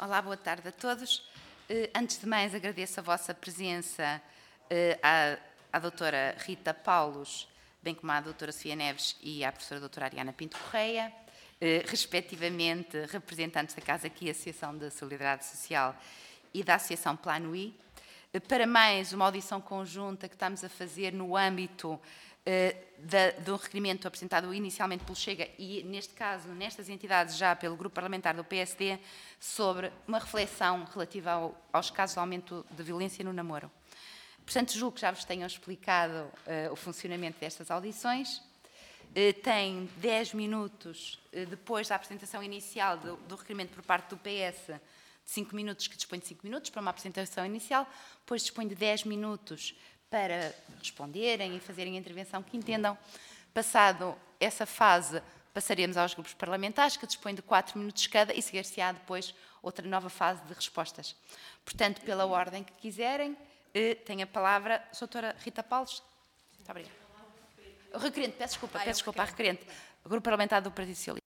Olá, boa tarde a todos. Antes de mais, agradeço a vossa presença à doutora Rita Paulos, bem como à doutora Sofia Neves e à professora doutora Ariana Pinto Correia, respectivamente representantes da Casa aqui, Associação de Solidariedade Social e da Associação Plano I, para mais uma audição conjunta que estamos a fazer no âmbito do requerimento apresentado inicialmente pelo Chega e, neste caso, nestas entidades já pelo Grupo Parlamentar do PSD, sobre uma reflexão relativa aos casos de aumento de violência no namoro. Portanto, julgo que já vos tenham explicado o funcionamento destas audições. Tem 10 minutos, depois da apresentação inicial do requerimento por parte do PS, de 5 minutos, que dispõe de 5 minutos para uma apresentação inicial, depois dispõe de 10 minutos para responderem e fazerem a intervenção que entendam. Passado essa fase, passaremos aos grupos parlamentares, que dispõem de 4 minutos cada, e seguir-se-á depois outra nova fase de respostas. Portanto, pela ordem que quiserem, tem a palavra a doutora Rita Paulos. Muito obrigada. O requerente, peço desculpa, a requerente, o Grupo Parlamentar do Partido Socialista.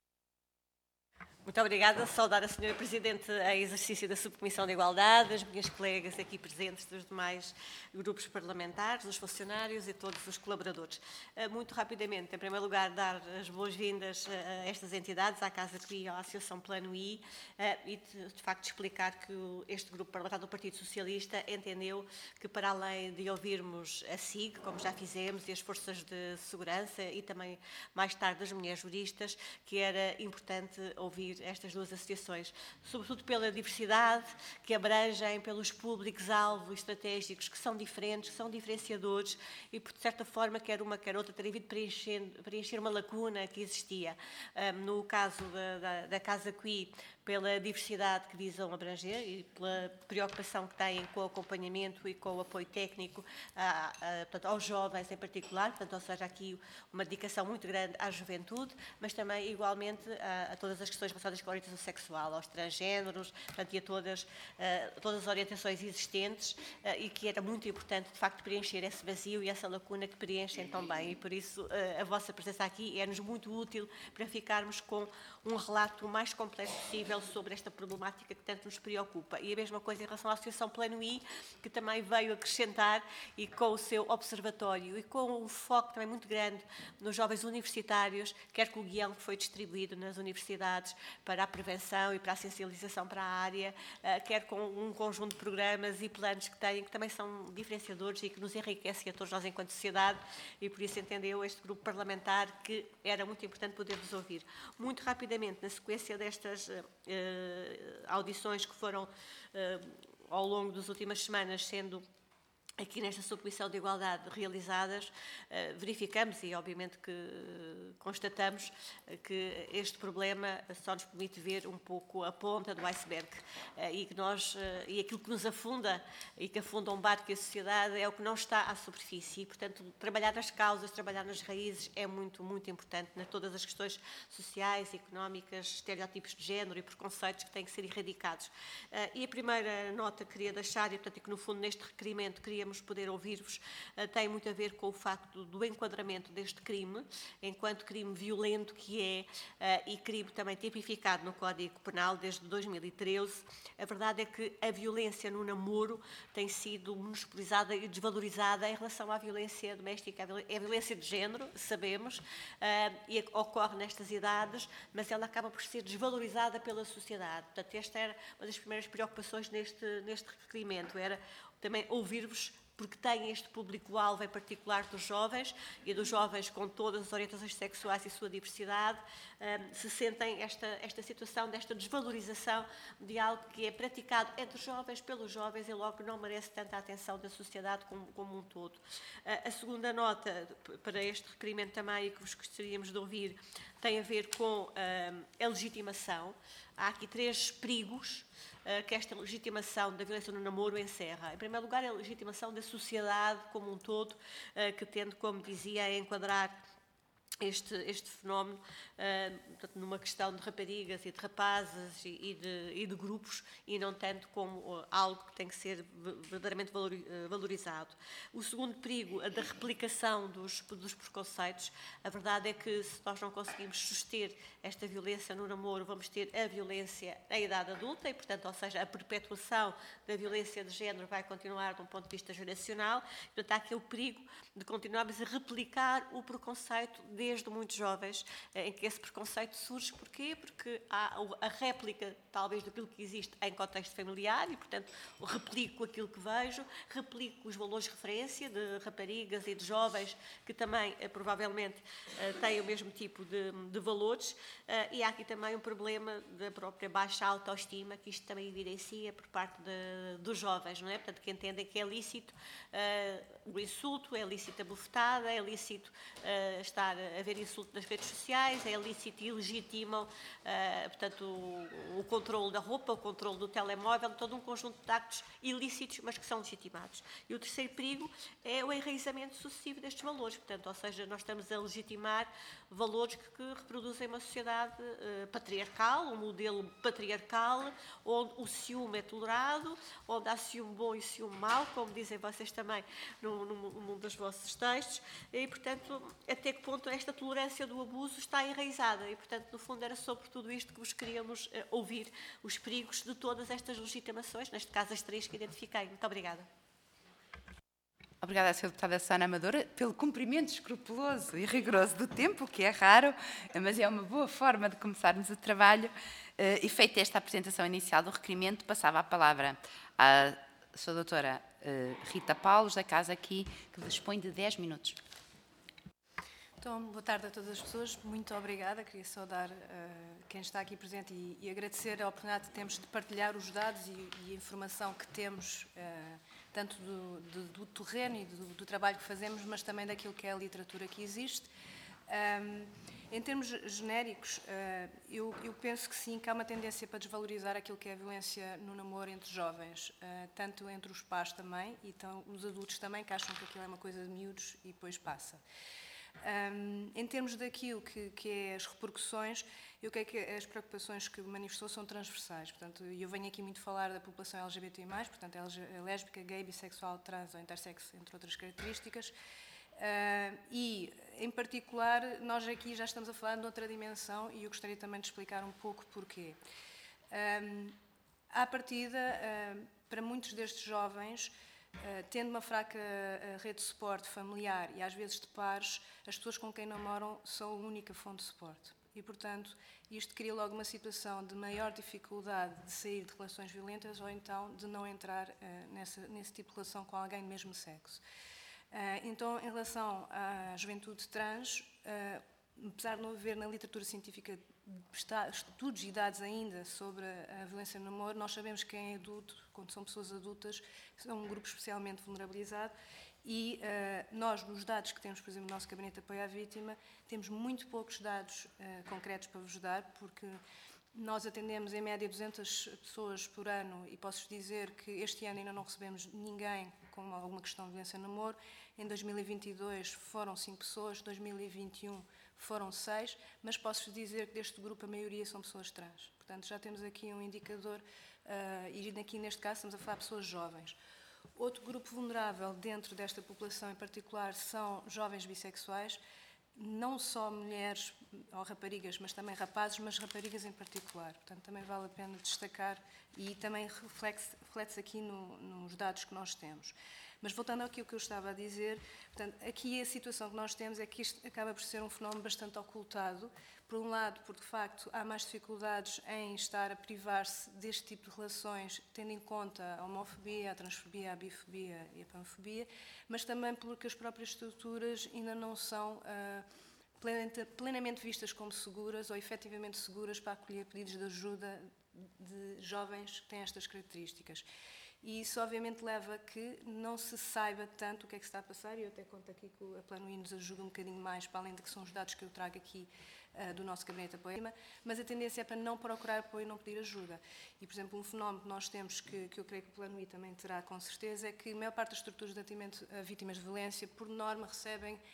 Muito obrigada. Saudar a Sra. Presidente em exercício da Subcomissão de Igualdade, as minhas colegas aqui presentes dos demais grupos parlamentares, os funcionários e todos os colaboradores. Muito rapidamente, em primeiro lugar, dar as boas-vindas a estas entidades, à Casa QI e à Associação Plano I, e de facto explicar que este grupo parlamentar do Partido Socialista entendeu que, para além de ouvirmos a SIG, como já fizemos, e as forças de segurança e também mais tarde as mulheres juristas, que era importante ouvir estas duas associações, sobretudo pela diversidade que abrangem, pelos públicos-alvo estratégicos que são diferentes, que são diferenciadores e, por certa forma, quer uma, quer outra, teria vindo preencher uma lacuna que existia. No caso da Casa QI, pela diversidade que visam abranger e pela preocupação que têm com o acompanhamento e com o apoio técnico portanto, aos jovens em particular, portanto, ou seja, aqui uma dedicação muito grande à juventude, mas também igualmente a todas as questões relacionadas com a orientação sexual, aos transgêneros, portanto, e a todas as orientações existentes, e que era muito importante, de facto, preencher esse vazio e essa lacuna que preenchem tão bem, e por isso a vossa presença aqui é-nos muito útil para ficarmos com um relato o mais completo possível sobre esta problemática que tanto nos preocupa. E a mesma coisa em relação à Associação Plano I, que também veio acrescentar, e com o seu observatório, e com um foco também muito grande nos jovens universitários, quer com o guião que foi distribuído nas universidades para a prevenção e para a sensibilização para a área, quer com um conjunto de programas e planos que têm, que também são diferenciadores e que nos enriquecem a todos nós enquanto sociedade, e por isso entendeu este grupo parlamentar que era muito importante poder-vos ouvir. Muito rapidamente, na sequência destas audições que foram ao longo das últimas semanas sendo aqui nesta Subcomissão de Igualdade realizadas, verificamos e obviamente que constatamos que este problema só nos permite ver um pouco a ponta do iceberg, e aquilo que nos afunda e que afunda um barco e a sociedade é o que não está à superfície, e portanto trabalhar nas causas, trabalhar nas raízes é muito, muito importante nas todas as questões sociais, económicas, estereótipos de género e preconceitos que têm que ser erradicados. E a primeira nota que queria deixar, e portanto que no fundo neste requerimento queríamos poder ouvir-vos, tem muito a ver com o facto do enquadramento deste crime, enquanto crime violento que é, e crime também tipificado no Código Penal desde 2013. A verdade é que a violência no namoro tem sido monopolizada e desvalorizada em relação à violência doméstica, é violência de género, sabemos, e ocorre nestas idades, mas ela acaba por ser desvalorizada pela sociedade. Portanto, esta era uma das primeiras preocupações neste requerimento, era também ouvir-vos, porque têm este público-alvo em particular dos jovens, e dos jovens com todas as orientações sexuais e sua diversidade, se sentem esta situação, desta desvalorização de algo que é praticado entre jovens, pelos jovens, e logo não merece tanta atenção da sociedade como um todo. A segunda nota para este requerimento também, e que vos gostaríamos de ouvir, tem a ver com a legitimação. Há aqui 3 perigos que esta legitimação da violência no namoro encerra. Em primeiro lugar, a legitimação da sociedade como um todo, que tende, como dizia, a enquadrar este fenómeno, portanto, numa questão de raparigas e de rapazes e de grupos, e não tanto como algo que tem que ser verdadeiramente valorizado. O segundo perigo, a da replicação dos preconceitos. A verdade é que, se nós não conseguimos suster esta violência no namoro, vamos ter a violência na idade adulta e, portanto, ou seja, a perpetuação da violência de género vai continuar de um ponto de vista geracional. Portanto, há aqui o perigo de continuarmos a replicar o preconceito desde muito jovens, em que esse preconceito surge. Porquê? Porque há a réplica, talvez, daquilo que existe em contexto familiar e, portanto, replico aquilo que vejo, replico os valores de referência de raparigas e de jovens que também, provavelmente, têm o mesmo tipo de valores, e há aqui também um problema da própria baixa autoestima, que isto também evidencia por parte dos jovens, não é? Portanto, que entendem que é lícito o insulto, é lícito a bofetada, é lícito estar a ver insulto nas redes sociais, é lícito e legitimam, portanto, o controle da roupa, o controle do telemóvel, todo um conjunto de actos ilícitos, mas que são legitimados. E o terceiro perigo é o enraizamento sucessivo destes valores, portanto, ou seja, nós estamos a legitimar valores que reproduzem uma sociedade patriarcal, um modelo patriarcal, onde o ciúme é tolerado, onde há ciúme bom e ciúme mau, como dizem vocês também num dos vossos textos, e, portanto, até que ponto esta tolerância do abuso está enraizada. E, portanto, no fundo, era sobre tudo isto que vos queríamos ouvir, os perigos de todas estas legitimações, neste caso as três que identifiquei. Muito obrigada. Obrigada, Sra. Deputada Susana Amadora, pelo cumprimento escrupuloso e rigoroso do tempo, que é raro, mas é uma boa forma de começarmos o trabalho. E feita esta apresentação inicial do requerimento, passava a palavra à Sra. Doutora Rita Paulos, da Casa Aqui, que dispõe de 10 minutos. Então, boa tarde a todas as pessoas, muito obrigada. Queria saudar quem está aqui presente e agradecer a oportunidade que temos de partilhar os dados e a informação que temos, tanto do terreno e do trabalho que fazemos, mas também daquilo que é a literatura que existe. Em termos genéricos, eu penso que sim, que há uma tendência para desvalorizar aquilo que é a violência no namoro entre jovens, tanto entre os pais também, e então os adultos também, que acham que aquilo é uma coisa de miúdos e depois passa. Em termos daquilo que é as repercussões, eu creio que as preocupações que manifestou são transversais. Portanto, eu venho aqui muito falar da população LGBTI+, portanto, lésbica, gay, bissexual, trans ou intersexo, entre outras características. E, em particular, nós aqui já estamos a falar de outra dimensão e eu gostaria também de explicar um pouco porquê. À partida, para muitos destes jovens, tendo uma fraca rede de suporte familiar e às vezes de pares, as pessoas com quem namoram são a única fonte de suporte. E, portanto, isto cria logo uma situação de maior dificuldade de sair de relações violentas ou então de não entrar nesse tipo de relação com alguém do mesmo sexo. Então, em relação à juventude trans, apesar de não haver na literatura científica estudos e dados ainda sobre a violência no namoro, nós sabemos que quem é adulto, quando são pessoas adultas, são um grupo especialmente vulnerabilizado e nós, nos dados que temos, por exemplo, no nosso Gabinete de Apoio à Vítima, temos muito poucos dados concretos para vos dar, porque nós atendemos em média 200 pessoas por ano e posso-vos dizer que este ano ainda não recebemos ninguém com alguma questão de violência no namoro. Em 2022 foram 5 pessoas, em 2021 foram 6, mas posso-vos dizer que deste grupo a maioria são pessoas trans. Portanto, já temos aqui um indicador, e aqui neste caso estamos a falar de pessoas jovens. Outro grupo vulnerável dentro desta população em particular são jovens bissexuais, não só mulheres ou raparigas, mas também rapazes, mas raparigas em particular. Portanto, também vale a pena destacar e também reflete-se aqui nos dados que nós temos. Mas voltando àquilo que eu estava a dizer, portanto, aqui a situação que nós temos é que isto acaba por ser um fenómeno bastante ocultado. Por um lado, porque de facto há mais dificuldades em estar a privar-se deste tipo de relações, tendo em conta a homofobia, a transfobia, a bifobia e a panfobia, mas também porque as próprias estruturas ainda não são plenamente vistas como seguras ou efetivamente seguras para acolher pedidos de ajuda de jovens que têm estas características. E isso obviamente leva a que não se saiba tanto o que é que se está a passar, e eu até conto aqui que a Plano I nos ajuda um bocadinho mais, para além de que são os dados que eu trago aqui do nosso Gabinete de Apoio, mas a tendência é para não procurar apoio e não pedir ajuda. E, por exemplo, um fenómeno que nós temos, que eu creio que o Plano I também terá com certeza, é que a maior parte das estruturas de atendimento a vítimas de violência, por norma, recebem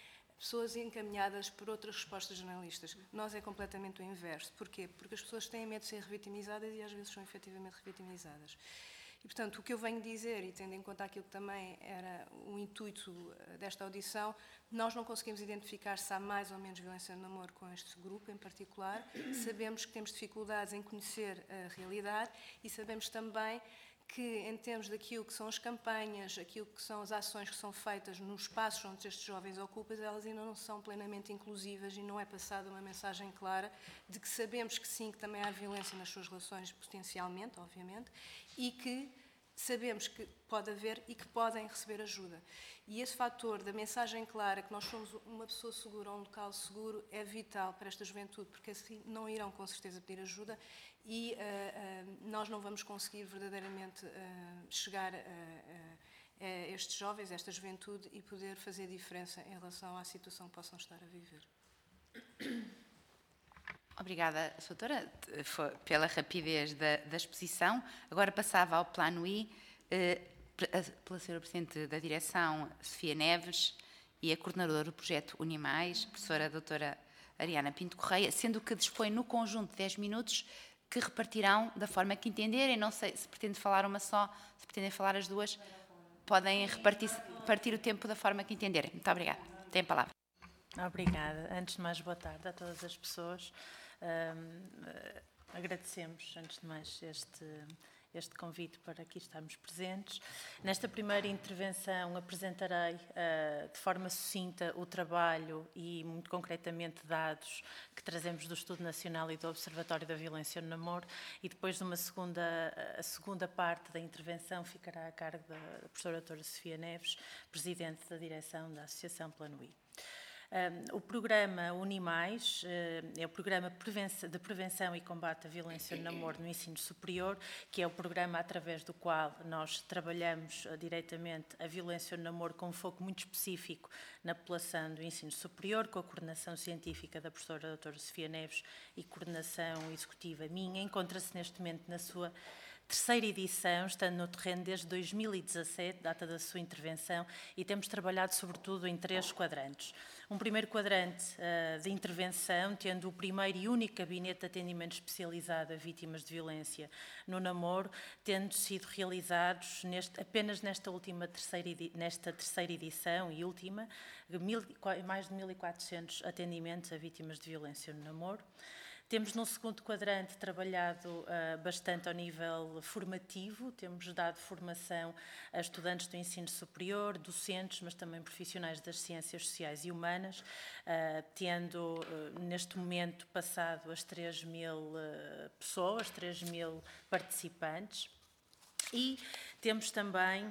pessoas encaminhadas por outras respostas jornalistas. Nós é completamente o inverso. Porquê? Porque as pessoas têm medo de ser revitimizadas e às vezes são efetivamente revitimizadas. E, portanto, o que eu venho dizer, e tendo em conta aquilo que também era o intuito desta audição, nós não conseguimos identificar se há mais ou menos violência no namoro com este grupo em particular. Sabemos que temos dificuldades em conhecer a realidade e sabemos também que, em termos daquilo que são as campanhas, aquilo que são as ações que são feitas nos espaços onde estes jovens ocupam, elas ainda não são plenamente inclusivas e não é passada uma mensagem clara de que sabemos que sim, que também há violência nas suas relações, potencialmente, obviamente, e que sabemos que pode haver e que podem receber ajuda. E esse fator da mensagem clara, que nós somos uma pessoa segura, um local seguro, é vital para esta juventude, porque assim não irão com certeza pedir ajuda e nós não vamos conseguir verdadeiramente chegar a estes jovens, a esta juventude e poder fazer diferença em relação à situação que possam estar a viver. Obrigada, doutora, pela rapidez da exposição. Agora passava ao plano I, pela senhora Presidente da Direção, Sofia Neves, e a coordenadora do projeto Unimais, professora doutora Ariana Pinto Correia, sendo que dispõe no conjunto de 10 minutos que repartirão da forma que entenderem. Não sei se pretende falar uma só, se pretendem falar as duas, podem repartir o tempo da forma que entenderem. Muito obrigada. Tem a palavra. Obrigada. Antes de mais, boa tarde a todas as pessoas. Agradecemos, antes de mais, este convite para aqui estarmos presentes. Nesta primeira intervenção apresentarei de forma sucinta o trabalho e, muito concretamente, dados que trazemos do Estudo Nacional e do Observatório da Violência no Namoro, e depois de a segunda parte da intervenção ficará a cargo da professora doutora Sofia Neves, Presidente da Direção da Associação Plano I. O programa Unimais é o programa de prevenção e combate à violência no namoro no ensino superior, que é o programa através do qual nós trabalhamos diretamente a violência no namoro com um foco muito específico na população do ensino superior, com a coordenação científica da professora doutora Sofia Neves e coordenação executiva minha. Encontra-se neste momento na sua terceira edição, estando no terreno desde 2017, data da sua intervenção, e temos trabalhado sobretudo em 3 quadrantes. Um primeiro quadrante de intervenção, tendo o primeiro e único gabinete de atendimento especializado a vítimas de violência no namoro, tendo sido realizados apenas nesta terceira edição e última, mais de 1.400 atendimentos a vítimas de violência no namoro. Temos no segundo quadrante trabalhado bastante ao nível formativo, temos dado formação a estudantes do ensino superior, docentes, mas também profissionais das ciências sociais e humanas, tendo neste momento passado as 3.000 pessoas, 3.000 participantes. E temos também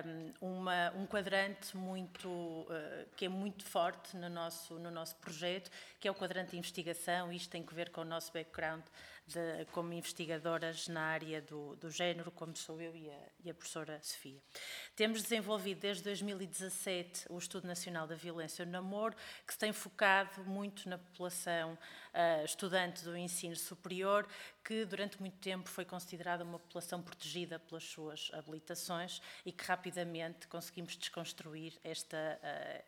um quadrante que é muito forte no nosso projeto, que é o quadrante de investigação. Isto tem que ver com o nosso background como investigadoras na área do género, como sou eu e a professora Sofia. Temos desenvolvido desde 2017 o Estudo Nacional da Violência no Namoro, que se tem focado muito na população estudante do ensino superior, que durante muito tempo foi considerada uma população protegida pelas suas habilitações e que rapidamente conseguimos desconstruir esta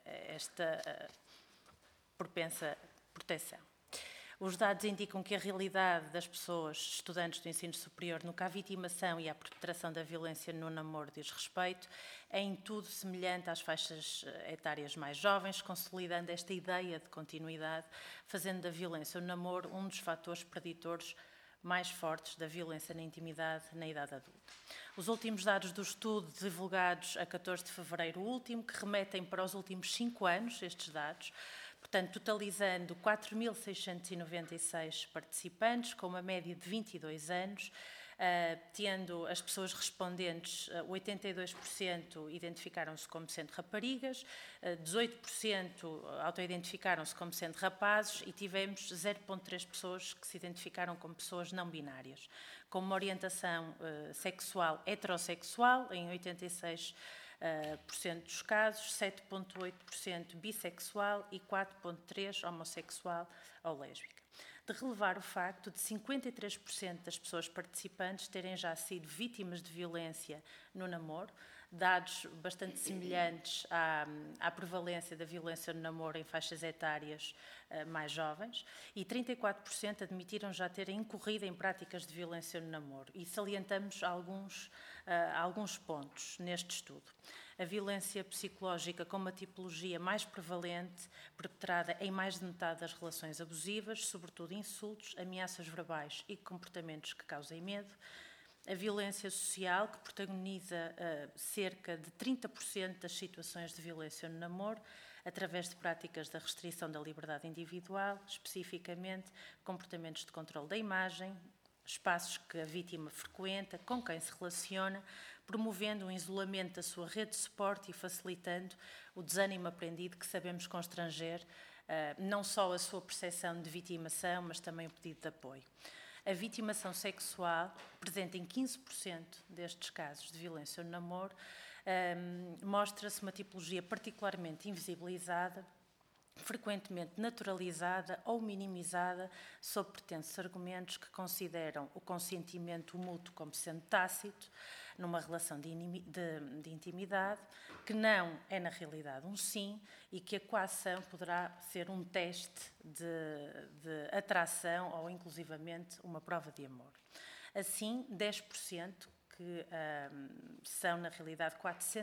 propensa proteção. Os dados indicam que a realidade das pessoas estudantes do ensino superior no que à vitimação e à perpetração da violência no namoro diz respeito é em tudo semelhante às faixas etárias mais jovens, consolidando esta ideia de continuidade, fazendo da violência no namoro um dos fatores preditores mais fortes da violência na intimidade na idade adulta. Os últimos dados do estudo, divulgados a 14 de fevereiro último, que remetem para os últimos 5 anos, estes dados, portanto, totalizando 4.696 participantes, com uma média de 22 anos, tendo as pessoas respondentes, 82% identificaram-se como sendo raparigas, 18% autoidentificaram-se como sendo rapazes e tivemos 0,3 pessoas que se identificaram como pessoas não binárias, com uma orientação sexual heterossexual em 86% dos casos, 7,8% bissexual e 4,3% homossexual ou lésbica. De relevar o facto de 53% das pessoas participantes terem já sido vítimas de violência no namoro, dados bastante semelhantes à prevalência da violência no namoro em faixas etárias mais jovens, e 34% admitiram já terem incorrido em práticas de violência no namoro. E salientamos alguns pontos neste estudo. A violência psicológica como a tipologia mais prevalente, perpetrada em mais de metade das relações abusivas, sobretudo insultos, ameaças verbais e comportamentos que causem medo. A violência social, que protagoniza cerca de 30% das situações de violência no namoro, através de práticas da restrição da liberdade individual, especificamente comportamentos de controle da imagem, espaços que a vítima frequenta, com quem se relaciona, promovendo um isolamento da sua rede de suporte e facilitando o desânimo aprendido que sabemos constranger não só a sua percepção de vitimação, mas também o pedido de apoio. A vitimação sexual, presente em 15% destes casos de violência no namoro, mostra-se uma tipologia particularmente invisibilizada, frequentemente naturalizada ou minimizada sob pretensos argumentos que consideram o consentimento mútuo como sendo tácito, numa relação de intimidade, que não é na realidade um sim e que a coação poderá ser um teste de atração ou inclusivamente uma prova de amor. Assim, 10%, que são na realidade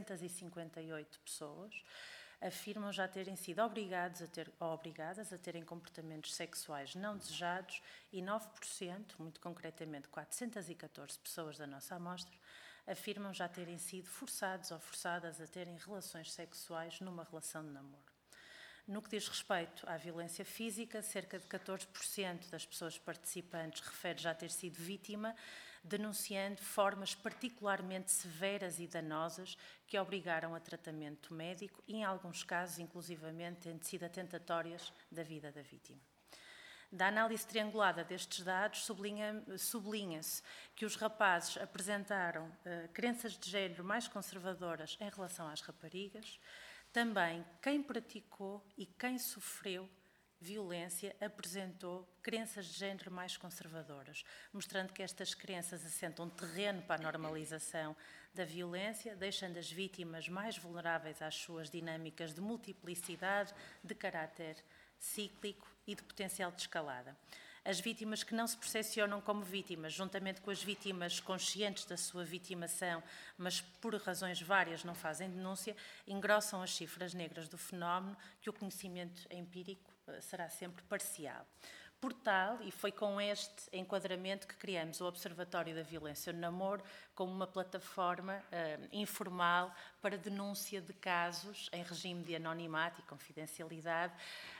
458 pessoas, afirmam já terem sido obrigadas a terem comportamentos sexuais não desejados e 9%, muito concretamente 414 pessoas da nossa amostra, afirmam já terem sido forçados ou forçadas a terem relações sexuais numa relação de namoro. No que diz respeito à violência física, cerca de 14% das pessoas participantes refere já ter sido vítima, denunciando formas particularmente severas e danosas que obrigaram a tratamento médico e, em alguns casos, inclusivamente, tendo sido atentatórias da vida da vítima. Da análise triangulada destes dados, sublinha-se que os rapazes apresentaram crenças de género mais conservadoras em relação às raparigas. Também quem praticou e quem sofreu violência apresentou crenças de género mais conservadoras, mostrando que estas crenças assentam terreno para a normalização da violência, deixando as vítimas mais vulneráveis às suas dinâmicas de multiplicidade, de caráter cíclico e de potencial de escalada. As vítimas que não se percepcionam como vítimas, juntamente com as vítimas conscientes da sua vitimação, mas por razões várias não fazem denúncia, engrossam as cifras negras do fenómeno, que o conhecimento empírico será sempre parcial. Por tal, e foi com este enquadramento que criamos o Observatório da Violência no Namoro como uma plataforma informal para denúncia de casos em regime de anonimato e confidencialidade,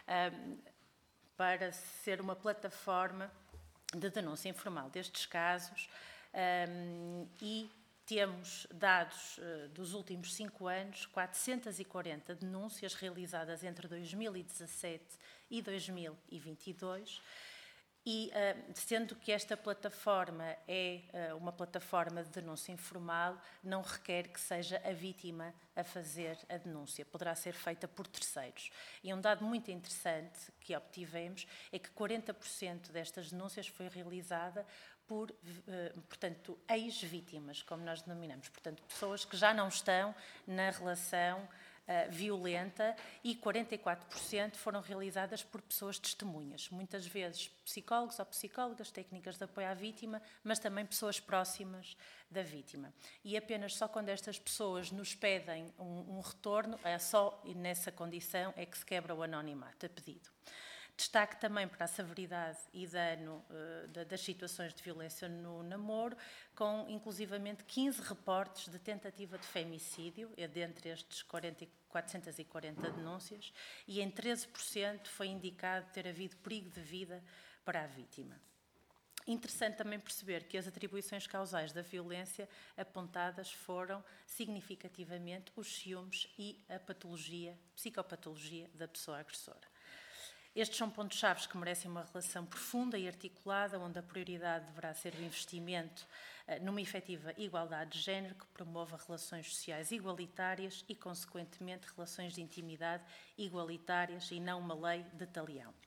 para ser uma plataforma de denúncia informal destes casos, e temos dados dos últimos 5 anos, 440 denúncias realizadas entre 2017 e 2022, e sendo que esta plataforma é uma plataforma de denúncia informal, não requer que seja a vítima a fazer a denúncia, poderá ser feita por terceiros. E um dado muito interessante que obtivemos é que 40% destas denúncias foi realizada por, portanto, ex-vítimas, como nós denominamos, portanto, pessoas que já não estão na relação violenta, e 44% foram realizadas por pessoas testemunhas, muitas vezes psicólogos ou psicólogas, técnicas de apoio à vítima, mas também pessoas próximas da vítima. E apenas só quando estas pessoas nos pedem um retorno, só nessa condição é que se quebra o anonimato a pedido. Destaque também para a severidade e dano das situações de violência no namoro, com inclusivamente 15 reportes de tentativa de femicídio, dentre estes 440 denúncias, e em 13% foi indicado ter havido perigo de vida para a vítima. Interessante também perceber que as atribuições causais da violência apontadas foram significativamente os ciúmes e a psicopatologia da pessoa agressora. Estes são pontos-chave que merecem uma relação profunda e articulada, onde a prioridade deverá ser o investimento numa efetiva igualdade de género que promova relações sociais igualitárias e, consequentemente, relações de intimidade igualitárias e não uma lei de talião. De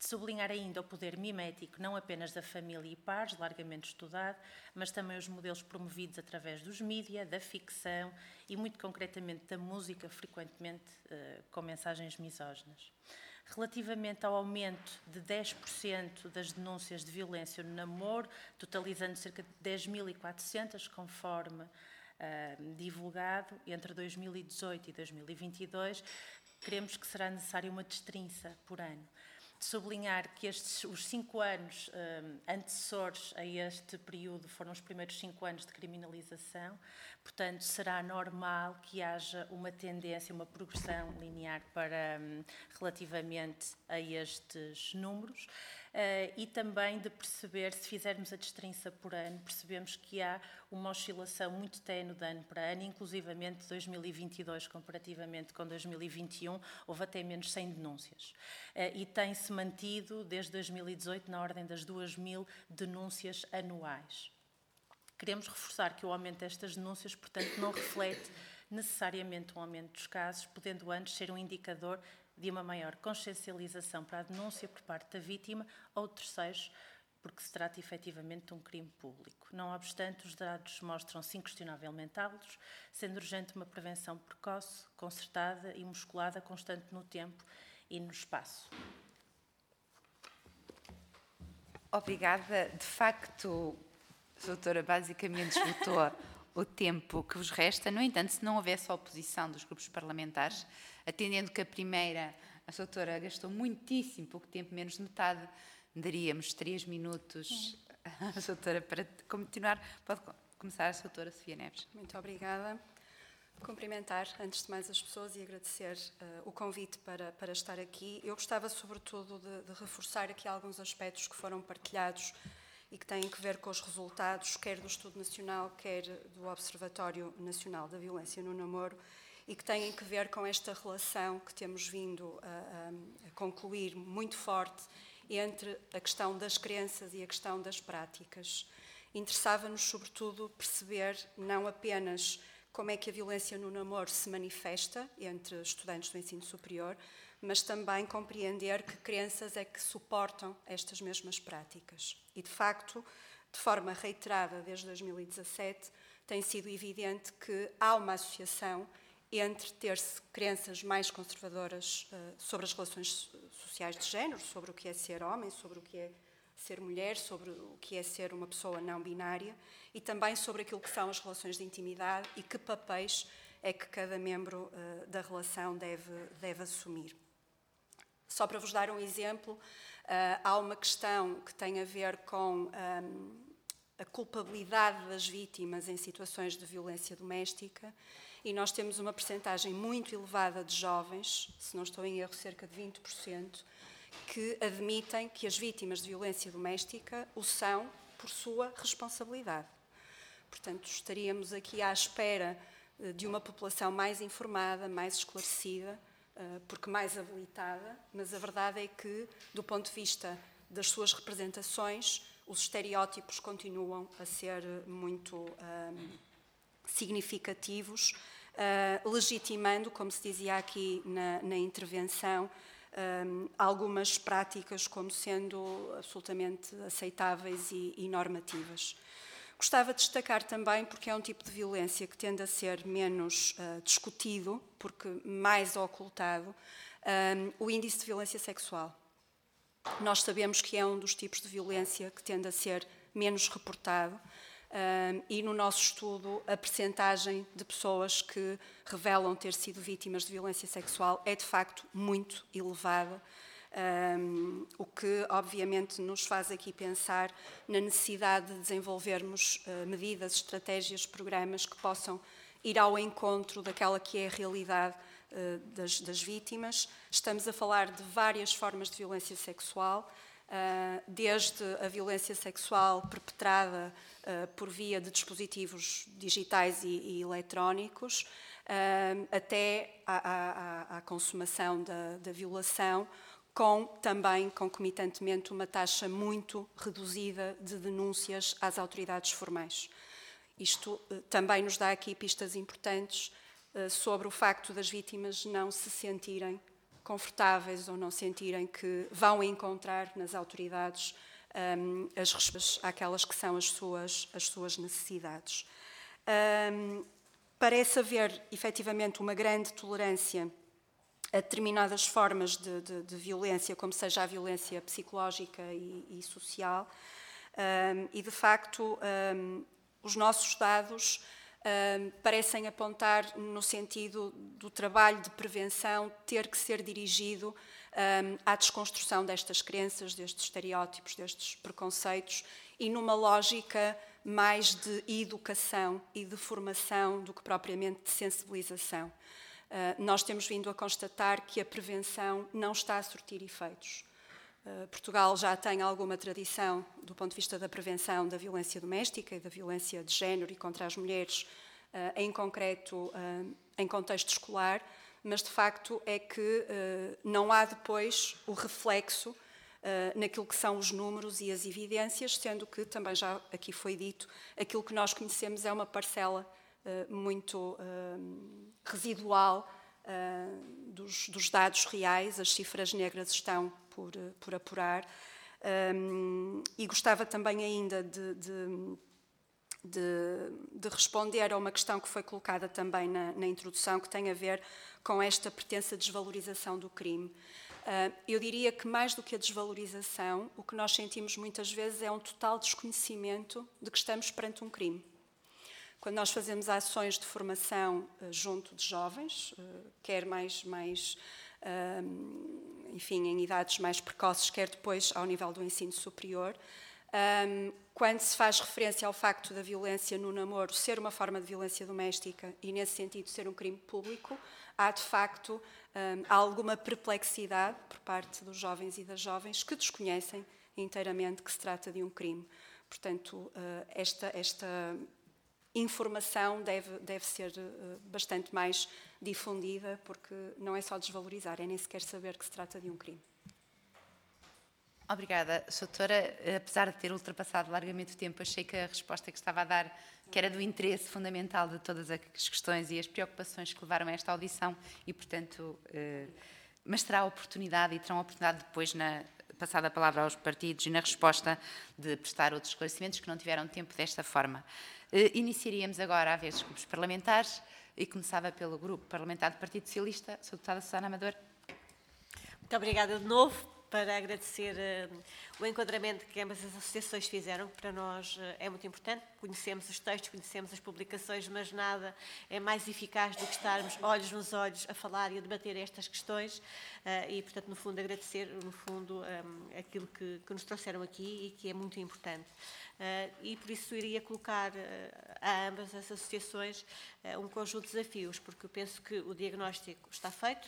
De sublinhar ainda o poder mimético não apenas da família e pares, largamente estudado, mas também os modelos promovidos através dos mídia, da ficção e, muito concretamente, da música, frequentemente com mensagens misóginas. Relativamente ao aumento de 10% das denúncias de violência no namoro, totalizando cerca de 10.400, conforme divulgado, entre 2018 e 2022, queremos que será necessária uma destrinça por ano. De sublinhar que os 5 anos antecessores a este período foram os primeiros 5 anos de criminalização, portanto, será normal que haja uma tendência, uma progressão linear relativamente a estes números. E também de perceber, se fizermos a destrinça por ano, percebemos que há uma oscilação muito ténue de ano para ano, inclusivamente 2022, comparativamente com 2021, houve até menos 100 denúncias. E tem-se mantido, desde 2018, na ordem das 2.000 denúncias anuais. Queremos reforçar que o aumento destas denúncias, portanto, não reflete necessariamente um aumento dos casos, podendo antes ser um indicador de uma maior consciencialização para a denúncia por parte da vítima ou de terceiros, porque se trata efetivamente de um crime público. Não obstante, os dados mostram-se inquestionavelmente altos, sendo urgente uma prevenção precoce, concertada e musculada, constante no tempo e no espaço. Obrigada. De facto, a doutora basicamente esgotou o tempo que vos resta. No entanto, se não houvesse oposição dos grupos parlamentares, atendendo que a primeira, a doutora gastou muitíssimo pouco tempo, menos de metade, daríamos 3 minutos à doutora para continuar. Pode começar a doutora Sofia Neves. Muito obrigada. Cumprimentar, antes de mais, as pessoas e agradecer o convite para estar aqui. Eu gostava, sobretudo, de reforçar aqui alguns aspectos que foram partilhados e que têm que ver com os resultados, quer do Estudo Nacional, quer do Observatório Nacional da Violência no Namoro, e que têm que ver com esta relação que temos vindo a concluir muito forte entre a questão das crenças e a questão das práticas. Interessava-nos, sobretudo, perceber não apenas como é que a violência no namoro se manifesta entre estudantes do ensino superior, mas também compreender que crenças é que suportam estas mesmas práticas. E, de facto, de forma reiterada desde 2017, tem sido evidente que há uma associação entre ter-se crenças mais conservadoras sobre as relações sociais de género, sobre o que é ser homem, sobre o que é ser mulher, sobre o que é ser uma pessoa não binária e também sobre aquilo que são as relações de intimidade e que papéis é que cada membro da relação deve assumir. Só para vos dar um exemplo, há uma questão que tem a ver com a culpabilidade das vítimas em situações de violência doméstica e nós temos uma percentagem muito elevada de jovens, se não estou em erro, cerca de 20%, que admitem que as vítimas de violência doméstica o são por sua responsabilidade. Portanto, estaríamos aqui à espera de uma população mais informada, mais esclarecida, porque mais habilitada, mas a verdade é que, do ponto de vista das suas representações, os estereótipos continuam a ser muito significativos, legitimando, como se dizia aqui na intervenção, algumas práticas como sendo absolutamente aceitáveis e normativas. Gostava de destacar também, porque é um tipo de violência que tende a ser menos discutido, porque mais ocultado, o índice de violência sexual. Nós sabemos que é um dos tipos de violência que tende a ser menos reportado e no nosso estudo a percentagem de pessoas que revelam ter sido vítimas de violência sexual é de facto muito elevada, o que obviamente nos faz aqui pensar na necessidade de desenvolvermos medidas, estratégias, programas que possam ir ao encontro daquela que é a realidade das vítimas. Estamos a falar de várias formas de violência sexual, desde a violência sexual perpetrada por via de dispositivos digitais e eletrónicos, até à consumação da violação, com também, concomitantemente, uma taxa muito reduzida de denúncias às autoridades formais. Isto também nos dá aqui pistas importantes sobre o facto das vítimas não se sentirem confortáveis ou não sentirem que vão encontrar nas autoridades as respostas àquelas que são as suas necessidades. Parece haver, efetivamente, uma grande tolerância a determinadas formas de violência, como seja a violência psicológica e social, e, de facto, os nossos dados parecem apontar no sentido do trabalho de prevenção ter que ser dirigido à desconstrução destas crenças, destes estereótipos, destes preconceitos, e numa lógica mais de educação e de formação do que propriamente de sensibilização. Nós temos vindo a constatar que a prevenção não está a surtir efeitos. Portugal já tem alguma tradição do ponto de vista da prevenção da violência doméstica e da violência de género e contra as mulheres, em concreto em contexto escolar, mas de facto é que não há depois o reflexo naquilo que são os números e as evidências, sendo que, também já aqui foi dito, aquilo que nós conhecemos é uma parcela muito residual dos dados reais. As cifras negras estão por apurar, e gostava também ainda de responder a uma questão que foi colocada também na introdução, que tem a ver com esta pretensa desvalorização do crime. Eu diria que, mais do que a desvalorização, o que nós sentimos muitas vezes é um total desconhecimento de que estamos perante um crime. Quando nós fazemos ações de formação junto de jovens, quer enfim, em idades mais precoces, quer depois ao nível do ensino superior, quando se faz referência ao facto da violência no namoro ser uma forma de violência doméstica e, nesse sentido, ser um crime público, há, de facto, alguma perplexidade por parte dos jovens e das jovens que desconhecem inteiramente que se trata de um crime. Portanto, esta informação deve ser bastante mais difundida, porque não é só desvalorizar, é nem sequer saber que se trata de um crime. Obrigada, Sra. Doutora. Apesar de ter ultrapassado largamente o tempo, achei que a resposta que estava a dar, que era do interesse fundamental de todas as questões e as preocupações que levaram a esta audição, e, portanto, mas terá a oportunidade, e terão a oportunidade depois, passada a palavra aos partidos e na resposta, de prestar outros esclarecimentos que não tiveram tempo desta forma. Iniciaríamos agora a vez dos grupos parlamentares e começava pelo Grupo Parlamentar do Partido Socialista, Sra. Deputada Susana Amador. Muito obrigada de novo, para agradecer o enquadramento que ambas as associações fizeram, que para nós é muito importante. Conhecemos os textos, conhecemos as publicações, mas nada é mais eficaz do que estarmos olhos nos olhos a falar e a debater estas questões e, portanto, no fundo, agradecer aquilo que nos trouxeram aqui e que é muito importante. E por isso iria colocar a ambas as associações um conjunto de desafios, porque eu penso que o diagnóstico está feito.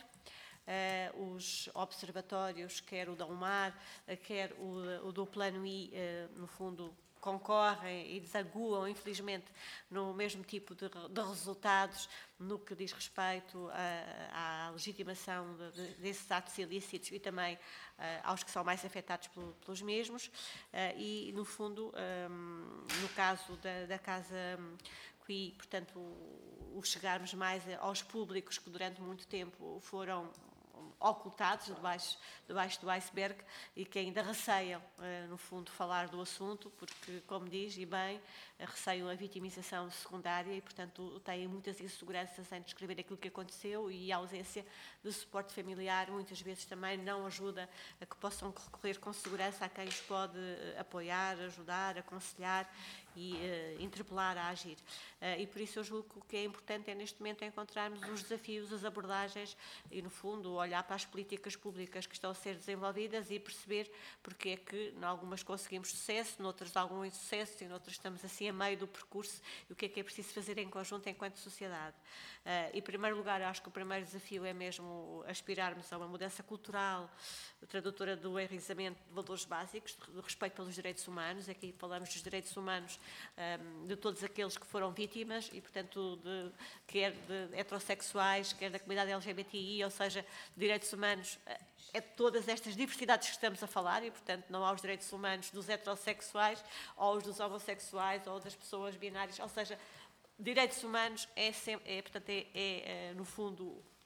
Os observatórios, quer o da UMAR, quer o do Plano I, no fundo, concorrem e desaguam, infelizmente, no mesmo tipo de resultados no que diz respeito à legitimação desses atos ilícitos e também aos que são mais afetados pelos mesmos. E, no fundo, no caso da Casa QI, portanto, o chegarmos mais aos públicos que durante muito tempo foram ocultados debaixo do iceberg e que ainda receiam, no fundo, falar do assunto, porque, como diz, e bem, receiam a vitimização secundária e, portanto, têm muitas inseguranças em descrever aquilo que aconteceu, e a ausência de suporte familiar muitas vezes também não ajuda a que possam recorrer com segurança a quem os pode apoiar, ajudar, aconselhar e interpelar a agir. E por isso eu julgo que o que é importante é, neste momento, encontrarmos os desafios, as abordagens e, no fundo, olhar para as políticas públicas que estão a ser desenvolvidas e perceber porque é que, em algumas conseguimos sucesso, noutras algum insucesso e noutras estamos assim a meio do percurso, e o que é preciso fazer em conjunto enquanto sociedade. Em primeiro lugar, acho que o primeiro desafio é mesmo aspirarmos a uma mudança cultural, tradutora do enraizamento de valores básicos, do respeito pelos direitos humanos. Aqui falamos dos direitos humanos de todos aqueles que foram vítimas e, portanto, quer de heterossexuais, quer da comunidade LGBTI, ou seja, direitos humanos é de todas estas diversidades que estamos a falar e, portanto, não há os direitos humanos dos heterossexuais ou os dos homossexuais ou das pessoas binárias, ou seja, direitos humanos no fundo,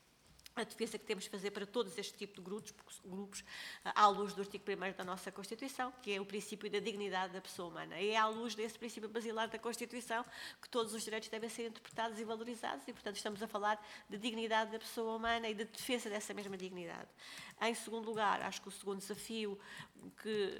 a defesa que temos de fazer para todos este tipo de grupos, à luz do artigo 1º da nossa Constituição, que é o princípio da dignidade da pessoa humana. E é à luz desse princípio basilar da Constituição que todos os direitos devem ser interpretados e valorizados, e, portanto, estamos a falar de dignidade da pessoa humana e de defesa dessa mesma dignidade. Em segundo lugar, acho que o segundo desafio que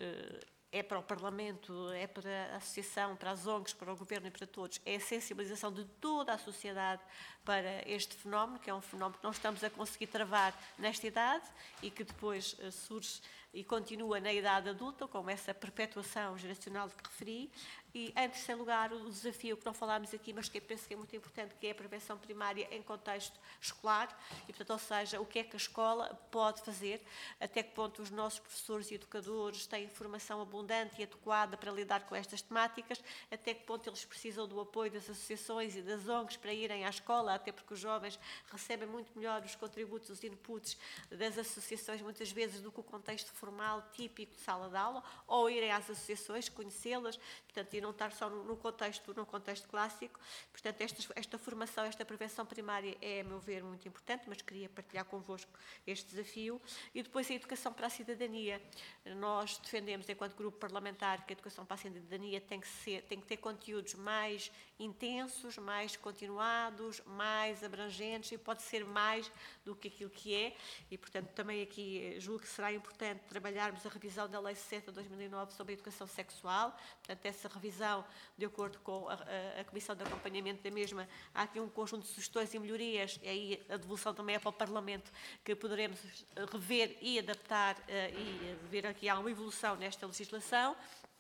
é para o Parlamento, é para a Associação, para as ONGs, para o Governo e para todos, é a sensibilização de toda a sociedade para este fenómeno, que é um fenómeno que não estamos a conseguir travar nesta idade e que depois surge e continua na idade adulta, com essa perpetuação geracional de que referi. E, em terceiro lugar, o desafio que não falámos aqui, mas que eu penso que é muito importante, que é a prevenção primária em contexto escolar, e, portanto, ou seja, o que é que a escola pode fazer, até que ponto os nossos professores e educadores têm formação abundante e adequada para lidar com estas temáticas, até que ponto eles precisam do apoio das associações e das ONGs para irem à escola, até porque os jovens recebem muito melhor os contributos, os inputs das associações, muitas vezes, do que o contexto formal, típico de sala de aula, ou irem às associações, conhecê-las, portanto, e não estar só no contexto clássico. Portanto, esta formação, esta prevenção primária é, a meu ver, muito importante, mas queria partilhar convosco este desafio. E depois a educação para a cidadania. Nós defendemos, enquanto grupo parlamentar, que a educação para a cidadania tem que ter conteúdos mais intensos, mais continuados, mais abrangentes, e pode ser mais do que aquilo que é. E, portanto, também aqui julgo que será importante trabalharmos a revisão da Lei 60/2009 sobre a educação sexual. Portanto, essa revisão, de acordo com a Comissão de Acompanhamento da mesma, há aqui um conjunto de sugestões e melhorias, e aí a devolução também é para o Parlamento, que poderemos rever e adaptar e ver aqui há uma evolução nesta legislação.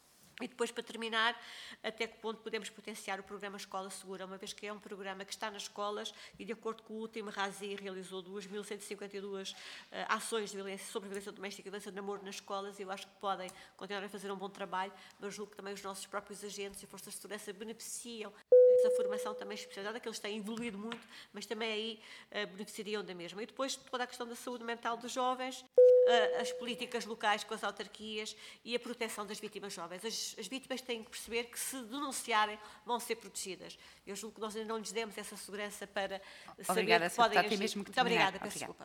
E depois, para terminar, até que ponto podemos potenciar o programa Escola Segura, uma vez que é um programa que está nas escolas e, de acordo com o último RASI, realizou 2.152 ações de violência, sobre violência doméstica e violência de namoro nas escolas, e eu acho que podem continuar a fazer um bom trabalho, mas julgo que também os nossos próprios agentes e forças de segurança beneficiam dessa formação também especializada, que eles têm evoluído muito, mas também aí beneficiariam da mesma. E depois toda a questão da saúde mental dos jovens, as políticas locais com as autarquias e a proteção das vítimas jovens. As vítimas têm que perceber que, se denunciarem, vão ser protegidas. Eu julgo que nós ainda não lhes demos essa segurança para obrigada, saber que podem agir. Mesmo que muito obrigada, peço desculpa.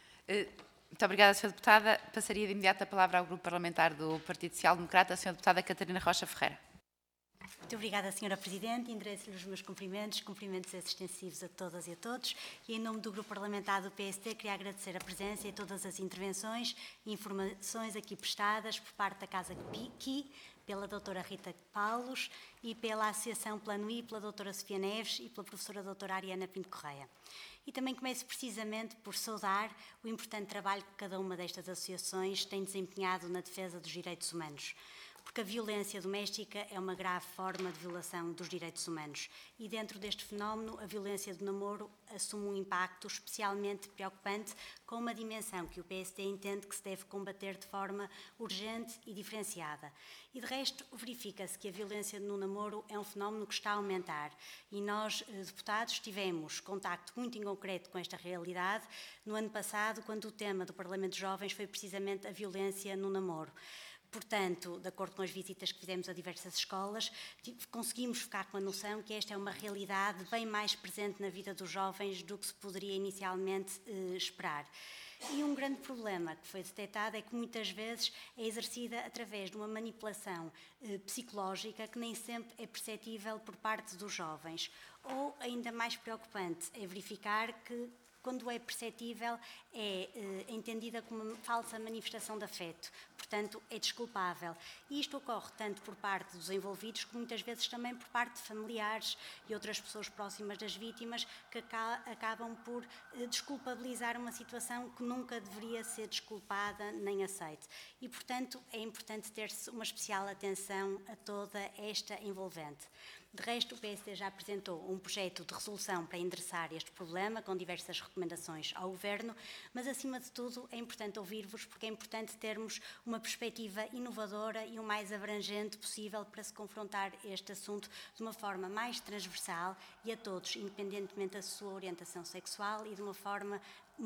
Muito obrigada, Sra. Deputada. Passaria de imediato a palavra ao Grupo Parlamentar do Partido Social Democrata, a Sra. Deputada Catarina Rocha Ferreira. Muito obrigada, Sra. Presidente. Endereço-lhe os meus cumprimentos extensivos a todas e a todos. E, em nome do Grupo Parlamentar do PST, queria agradecer a presença e todas as intervenções e informações aqui prestadas por parte da Casa Qui, pela doutora Rita Paulos e pela Associação Plano I, pela doutora Sofia Neves e pela professora doutora Ariana Pinto Correia. E também começo precisamente por saudar o importante trabalho que cada uma destas associações tem desempenhado na defesa dos direitos humanos. Porque a violência doméstica é uma grave forma de violação dos direitos humanos. E dentro deste fenómeno, a violência do namoro assume um impacto especialmente preocupante, com uma dimensão que o PSD entende que se deve combater de forma urgente e diferenciada. E, de resto, verifica-se que a violência no namoro é um fenómeno que está a aumentar. E nós, deputados, tivemos contacto muito em concreto com esta realidade no ano passado, quando o tema do Parlamento de Jovens foi precisamente a violência no namoro. Portanto, de acordo com as visitas que fizemos a diversas escolas, conseguimos ficar com a noção que esta é uma realidade bem mais presente na vida dos jovens do que se poderia inicialmente esperar. E um grande problema que foi detectado é que muitas vezes é exercida através de uma manipulação psicológica que nem sempre é perceptível por parte dos jovens. Ou, ainda mais preocupante, é verificar que, quando é perceptível, é entendida como uma falsa manifestação de afeto. Portanto, é desculpável. E isto ocorre tanto por parte dos envolvidos, como muitas vezes também por parte de familiares e outras pessoas próximas das vítimas, que acabam por desculpabilizar uma situação que nunca deveria ser desculpada nem aceite. E, portanto, é importante ter-se uma especial atenção a toda esta envolvente. De resto, o PSD já apresentou um projeto de resolução para endereçar este problema, com diversas recomendações ao Governo, mas, acima de tudo, é importante ouvir-vos, porque é importante termos uma perspectiva inovadora e o mais abrangente possível para se confrontar este assunto de uma forma mais transversal e a todos, independentemente da sua orientação sexual, e de uma forma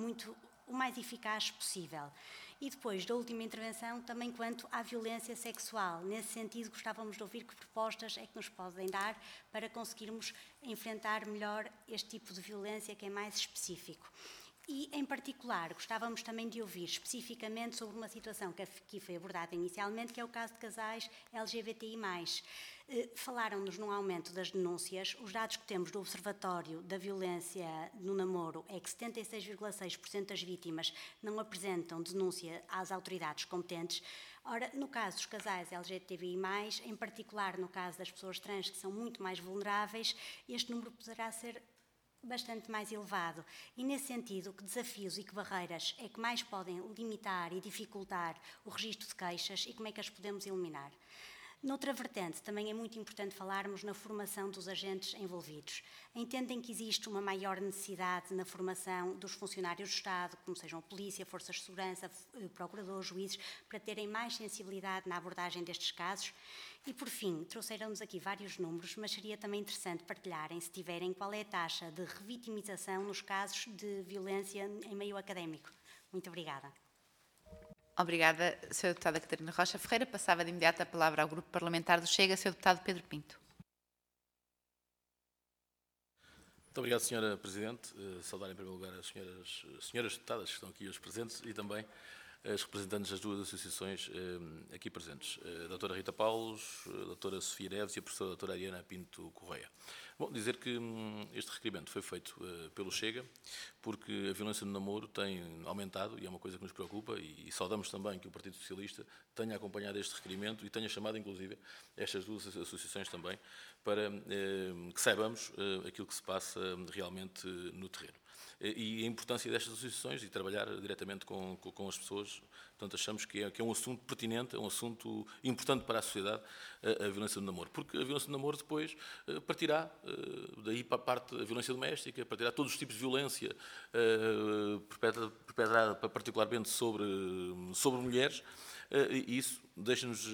o mais eficaz possível. E depois da última intervenção, também quanto à violência sexual. Nesse sentido, gostávamos de ouvir que propostas é que nos podem dar para conseguirmos enfrentar melhor este tipo de violência, que é mais específico. E, em particular, gostávamos também de ouvir especificamente sobre uma situação que aqui foi abordada inicialmente, que é o caso de casais LGBTI+. Falaram-nos num aumento das denúncias. Os dados que temos do Observatório da Violência no Namoro é que 76,6% das vítimas não apresentam denúncia às autoridades competentes. Ora, no caso dos casais LGBTI+, em particular no caso das pessoas trans, que são muito mais vulneráveis, este número poderá ser bastante mais elevado. E, nesse sentido, que desafios e que barreiras é que mais podem limitar e dificultar o registro de queixas e como é que as podemos eliminar? Noutra vertente, também é muito importante falarmos na formação dos agentes envolvidos. Entendem que existe uma maior necessidade na formação dos funcionários do Estado, como sejam a polícia, forças de segurança, procuradores, juízes, para terem mais sensibilidade na abordagem destes casos? E, por fim, trouxeram-nos aqui vários números, mas seria também interessante partilharem, se tiverem, qual é a taxa de revitimização nos casos de violência em meio académico. Muito obrigada. Obrigada, Sra. Deputada Catarina Rocha Ferreira. Passava de imediato a palavra ao Grupo Parlamentar do Chega, Sr. Deputado Pedro Pinto. Muito obrigado, Sra. Presidente. Saudar em primeiro lugar as senhoras deputadas que estão aqui hoje presentes e também as representantes das duas associações aqui presentes, a doutora Rita Paulos, a doutora Sofia Neves e a professora doutora Ariana Pinto Correia. Bom, dizer que este requerimento foi feito pelo Chega, porque a violência no namoro tem aumentado e é uma coisa que nos preocupa e saudamos também que o Partido Socialista tenha acompanhado este requerimento e tenha chamado, inclusive, estas duas associações também, para que saibamos aquilo que se passa realmente no terreno. E a importância destas associações e trabalhar diretamente com as pessoas. Portanto, achamos que é um assunto pertinente, é um assunto importante para a sociedade, a violência do namoro. Porque a violência do namoro depois partirá, daí para a parte da violência doméstica, partirá todos os tipos de violência perpetrada particularmente sobre mulheres, e isso deixa-nos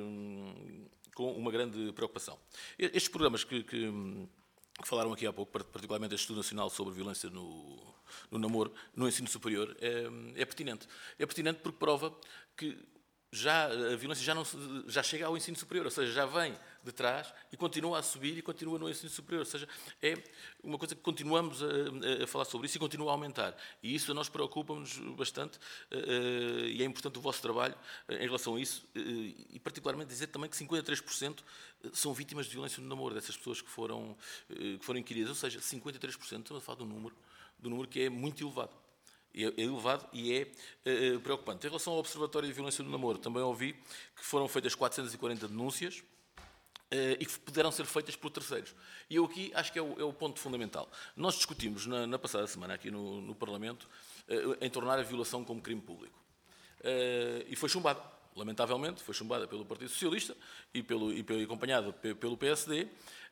com uma grande preocupação. Estes programas que falaram aqui há pouco, particularmente este Estudo Nacional sobre Violência no Namoro, no ensino superior, é pertinente. É pertinente porque prova que a violência já chega ao ensino superior, ou seja, já vem de trás e continua a subir e continua no ensino superior. Ou seja, é uma coisa que continuamos a falar sobre isso e continua a aumentar. E isso a nós preocupa-nos bastante e é importante o vosso trabalho em relação a isso e particularmente dizer também que 53% são vítimas de violência no namoro, dessas pessoas que foram inquiridas. Ou seja, 53%, estamos a falar do número que é muito elevado. É elevado e é preocupante. Em relação ao Observatório de Violência do Namoro, também ouvi que foram feitas 440 denúncias e que puderam ser feitas por terceiros. E eu aqui acho que é o ponto fundamental. Nós discutimos na passada semana aqui no Parlamento em tornar a violação como crime público. E foi chumbada. Lamentavelmente, foi chumbada pelo Partido Socialista e acompanhada pelo PSD.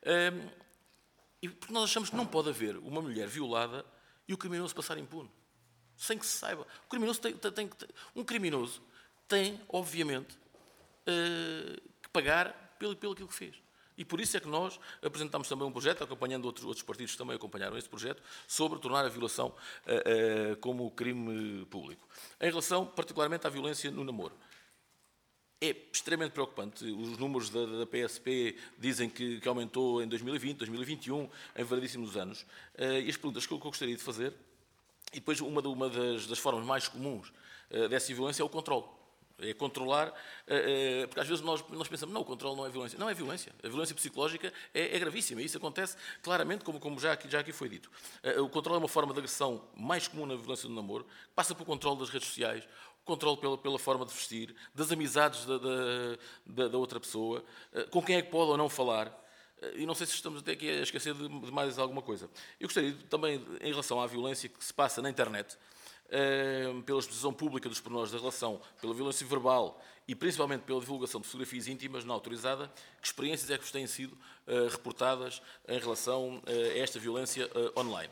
E porque nós achamos que não pode haver uma mulher violada e o criminoso passar impune. Sem que se saiba. Um criminoso tem, obviamente, que pagar pelo aquilo que fez. E por isso é que nós apresentámos também um projeto, acompanhando outros partidos que também acompanharam esse projeto, sobre tornar a violação como crime público. Em relação, particularmente, à violência no namoro. É extremamente preocupante. Os números da PSP dizem que aumentou em 2020, 2021, em variedíssimos anos. E as perguntas que eu gostaria de fazer. E depois, uma das formas mais comuns dessa violência é o controle. É controlar, porque às vezes nós pensamos, não, o controle não é violência. Não é violência. A violência psicológica é gravíssima. E isso acontece claramente, como já aqui foi dito. O controle é uma forma de agressão mais comum na violência do namoro, passa pelo controle das redes sociais, o controle pela forma de vestir, das amizades da outra pessoa, com quem é que pode ou não falar. E não sei se estamos até aqui a esquecer de mais alguma coisa. Eu gostaria também, em relação à violência que se passa na internet, pela exposição pública dos pormenores da relação, pela violência verbal e principalmente pela divulgação de fotografias íntimas não autorizada, que experiências é que vos têm sido reportadas em relação a esta violência online?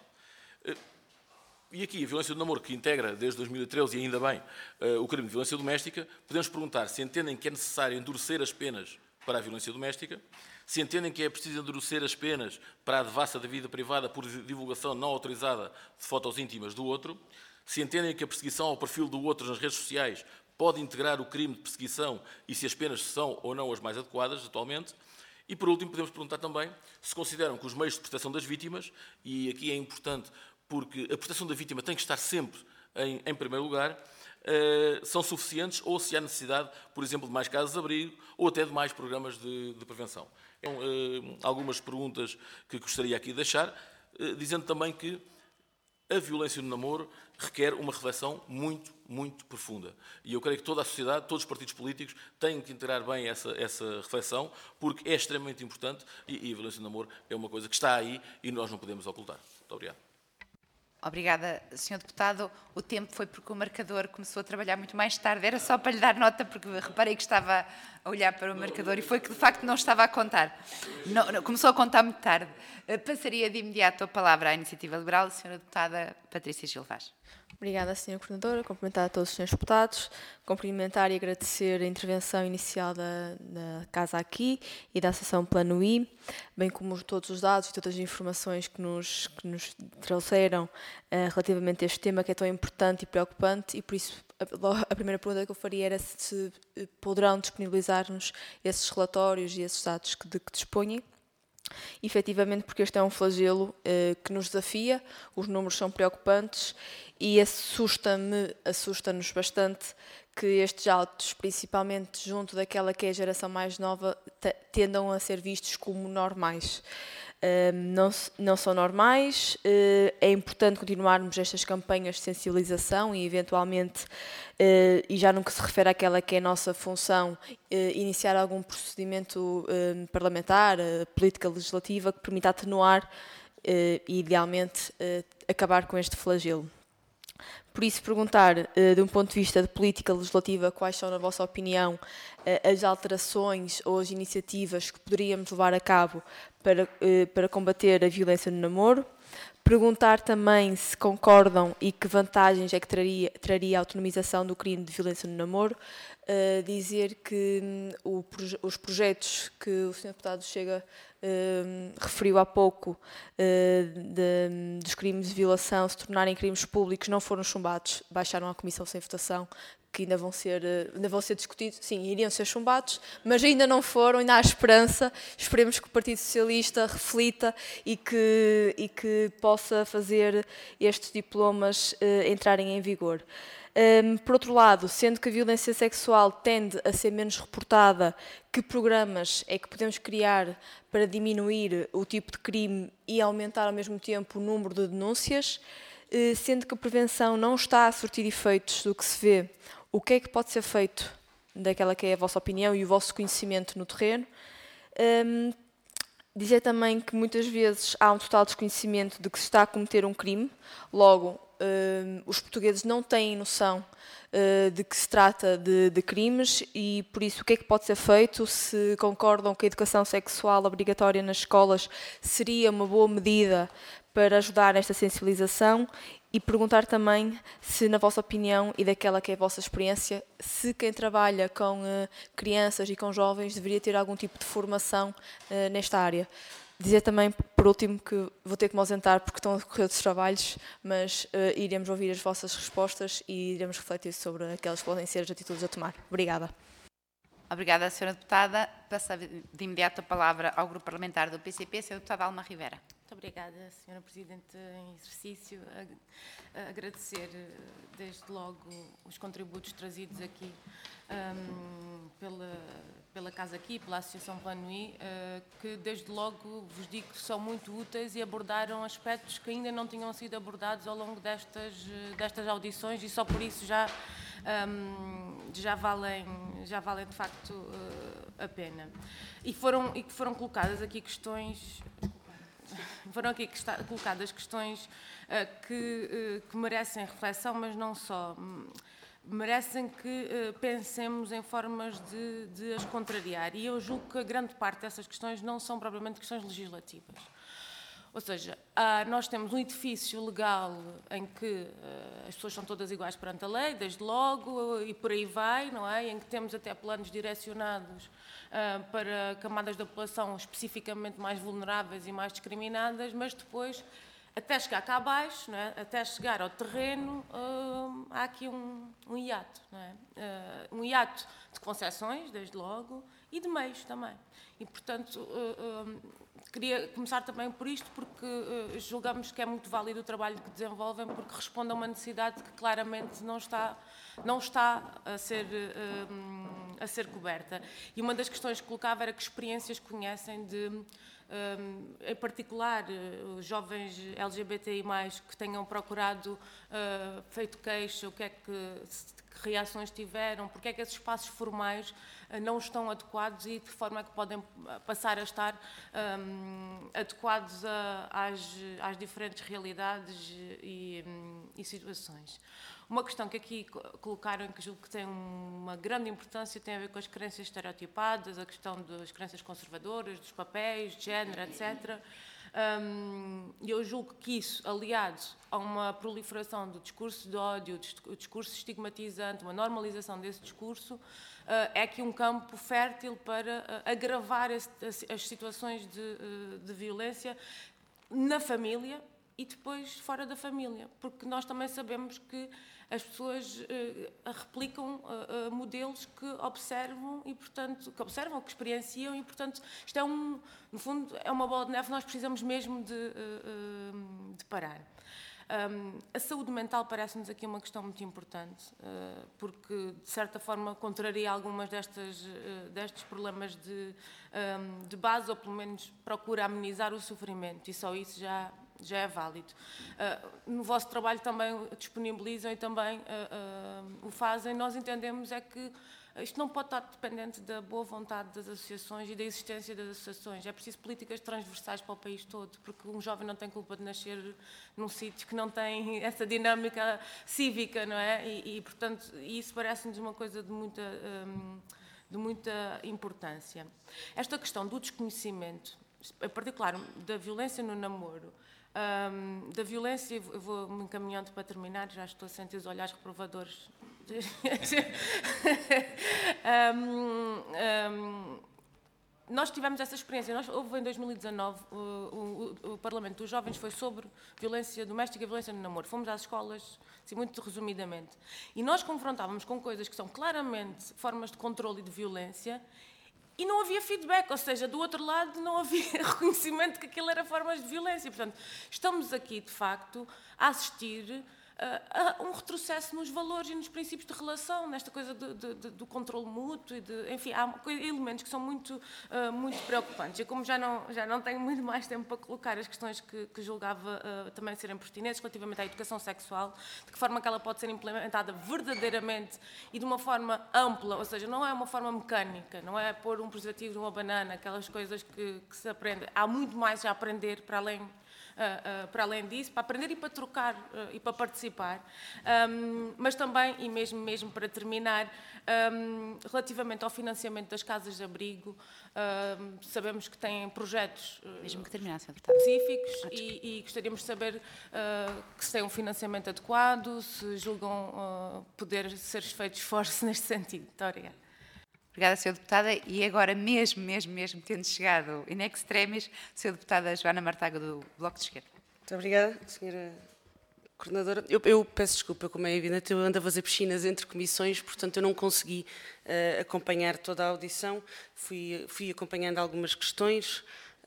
E aqui, a violência do namoro, que integra desde 2013 e ainda bem o crime de violência doméstica, podemos perguntar se entendem que é necessário endurecer as penas para a violência doméstica, se entendem que é preciso endurecer as penas para a devassa da vida privada por divulgação não autorizada de fotos íntimas do outro, se entendem que a perseguição ao perfil do outro nas redes sociais pode integrar o crime de perseguição e se as penas são ou não as mais adequadas atualmente. E, por último, podemos perguntar também se consideram que os meios de proteção das vítimas, e aqui é importante porque a proteção da vítima tem que estar sempre em primeiro lugar, são suficientes ou se há necessidade, por exemplo, de mais casas de abrigo ou até de mais programas de prevenção. Algumas perguntas que gostaria aqui de deixar, dizendo também que a violência no namoro requer uma reflexão muito, muito profunda. E eu creio que toda a sociedade, todos os partidos políticos têm que integrar bem essa reflexão, porque é extremamente importante e a violência no namoro é uma coisa que está aí e nós não podemos ocultar. Muito obrigado. Obrigada, Sr. Deputado. O tempo foi porque o marcador começou a trabalhar muito mais tarde. Era só para lhe dar nota, porque reparei que estava a olhar para o marcador e foi que, de facto, não estava a contar. Começou a contar muito tarde. Passaria de imediato a palavra à Iniciativa Liberal, a Sra. Deputada Patrícia Gil Vaz. Obrigada, Sra. Coordenadora. Cumprimentar a todos os Srs. Deputados. Cumprimentar e agradecer a intervenção inicial da Casa aqui e da Associação Plano I, bem como todos os dados e todas as informações que nos trouxeram relativamente a este tema que é tão importante e preocupante, e por isso a primeira pergunta que eu faria era se poderão disponibilizar-nos esses relatórios e esses dados de que dispõem. Efetivamente, porque este é um flagelo que nos desafia, os números são preocupantes e assusta-nos bastante que estes autos, principalmente junto daquela que é a geração mais nova, tendam a ser vistos como normais. Não são normais, é importante continuarmos estas campanhas de sensibilização e, eventualmente, e já no que se refere àquela que é a nossa função, iniciar algum procedimento parlamentar, política legislativa, que permita atenuar e, idealmente, acabar com este flagelo. Por isso, perguntar, de um ponto de vista de política legislativa, quais são, na vossa opinião, as alterações ou as iniciativas que poderíamos levar a cabo para combater a violência no namoro. Perguntar também se concordam e que vantagens é que traria a autonomização do crime de violência no namoro. Dizer que os projetos que o Sr. Deputado Chega referiu há pouco dos crimes de violação se tornarem crimes públicos não foram chumbados, baixaram à Comissão sem votação, que ainda vão ser discutidos. Sim, iriam ser chumbados, mas ainda não foram, ainda há esperança. Esperemos que o Partido Socialista reflita e que possa fazer estes diplomas entrarem em vigor. Por outro lado, sendo que a violência sexual tende a ser menos reportada, que programas é que podemos criar para diminuir o tipo de crime e aumentar ao mesmo tempo o número de denúncias? Sendo que a prevenção não está a surtir efeitos do que se vê, o que é que pode ser feito daquela que é a vossa opinião e o vosso conhecimento no terreno? Dizer também que muitas vezes há um total desconhecimento de que se está a cometer um crime, logo os portugueses não têm noção de que se trata de crimes e, por isso, o que é que pode ser feito? Se concordam que a educação sexual obrigatória nas escolas seria uma boa medida para ajudar nesta sensibilização, e perguntar também se, na vossa opinião e daquela que é a vossa experiência, se quem trabalha com crianças e com jovens deveria ter algum tipo de formação nesta área. Dizer também, por último, que vou ter que me ausentar porque estão a decorrer outros trabalhos, mas iremos ouvir as vossas respostas e iremos refletir sobre aquelas que podem ser as atitudes a tomar. Obrigada. Obrigada, Sra. Deputada. Passo de imediato a palavra ao Grupo Parlamentar do PCP, Sra. Deputada Alma Rivera. Muito obrigada, Sra. Presidente em exercício. Agradecer desde logo os contributos trazidos aqui pela Casa aqui, pela Associação Plano I, que desde logo vos digo que são muito úteis e abordaram aspectos que ainda não tinham sido abordados ao longo destas audições e só por isso já valem de facto a pena. E que foram colocadas aqui questões. Foram aqui colocadas questões que merecem reflexão, mas não só. Merecem que pensemos em formas de as contrariar. E eu julgo que a grande parte dessas questões não são propriamente questões legislativas. Ou seja, nós temos um edifício legal em que as pessoas são todas iguais perante a lei, desde logo, e por aí vai, não é? Em que temos até planos direcionados para camadas da população especificamente mais vulneráveis e mais discriminadas, mas depois, até chegar cá abaixo, não é? Até chegar ao terreno, há aqui um hiato, não é? Um hiato de concessões, desde logo, e de meios também. E, portanto, queria começar também por isto, porque julgamos que é muito válido o trabalho que desenvolvem, porque responde a uma necessidade que claramente não está a ser coberta. E uma das questões que colocava era que experiências conhecem de, em particular, os jovens LGBTI+, que tenham procurado, feito queixa, que reações tiveram, porque é que esses espaços formais não estão adequados e de que forma é que podem passar a estar adequados às diferentes realidades e situações. Uma questão que aqui colocaram, que julgo que tem uma grande importância, tem a ver com as crenças estereotipadas, a questão das crenças conservadoras, dos papéis, de género, etc. Eu julgo que isso, aliado a uma proliferação do discurso de ódio, do discurso estigmatizante, uma normalização desse discurso, é aqui um campo fértil para agravar as situações de violência na família e depois fora da família, porque nós também sabemos que as pessoas replicam modelos que observam e, portanto, que experienciam e, portanto, isto é no fundo, é uma bola de neve, nós precisamos mesmo de parar. A saúde mental parece-nos aqui uma questão muito importante, porque, de certa forma, contraria algumas destes problemas de base, ou pelo menos procura amenizar o sofrimento, e só isso já é válido. No vosso trabalho também disponibilizam e também o fazem. Nós entendemos é que isto não pode estar dependente da boa vontade das associações e da existência das associações. É preciso políticas transversais para o país todo, porque um jovem não tem culpa de nascer num sítio que não tem essa dinâmica cívica, não é? Portanto, isso parece-nos uma coisa de muita importância. Esta questão do desconhecimento, em particular da violência no namoro, da violência, eu vou-me encaminhando para terminar, já estou a sentir os olhares reprovadores. Nós tivemos essa experiência. Houve em 2019, o Parlamento dos Jovens foi sobre violência doméstica e violência no namoro. Fomos às escolas, assim, muito resumidamente. E nós confrontávamos com coisas que são claramente formas de controle e de violência, e não havia feedback, ou seja, do outro lado não havia reconhecimento que aquilo era formas de violência. Portanto, estamos aqui, de facto, a assistir a um retrocesso nos valores e nos princípios de relação, nesta coisa do controle mútuo, enfim, há elementos que são muito preocupantes. Eu, como já não tenho muito mais tempo para colocar as questões que julgava também serem pertinentes relativamente à educação sexual, de que forma que ela pode ser implementada verdadeiramente e de uma forma ampla, ou seja, não é uma forma mecânica, não é pôr um preservativo numa banana, aquelas coisas que se aprende. Há muito mais a aprender para além disso, para aprender e para trocar e para participar, mas também, e mesmo para terminar, relativamente ao financiamento das casas de abrigo, sabemos que têm projetos específicos e gostaríamos de saber que se tem um financiamento adequado, se julgam poder ser feitos esforços neste sentido. Muito obrigada. Obrigada, Sra. Deputada. E agora, mesmo tendo chegado in extremis, Sra. Deputada Joana Martaga, do Bloco de Esquerda. Muito obrigada, Sra. Coordenadora. Eu peço desculpa, como é evidente, eu ando a fazer piscinas entre comissões, portanto eu não consegui acompanhar toda a audição, fui acompanhando algumas questões.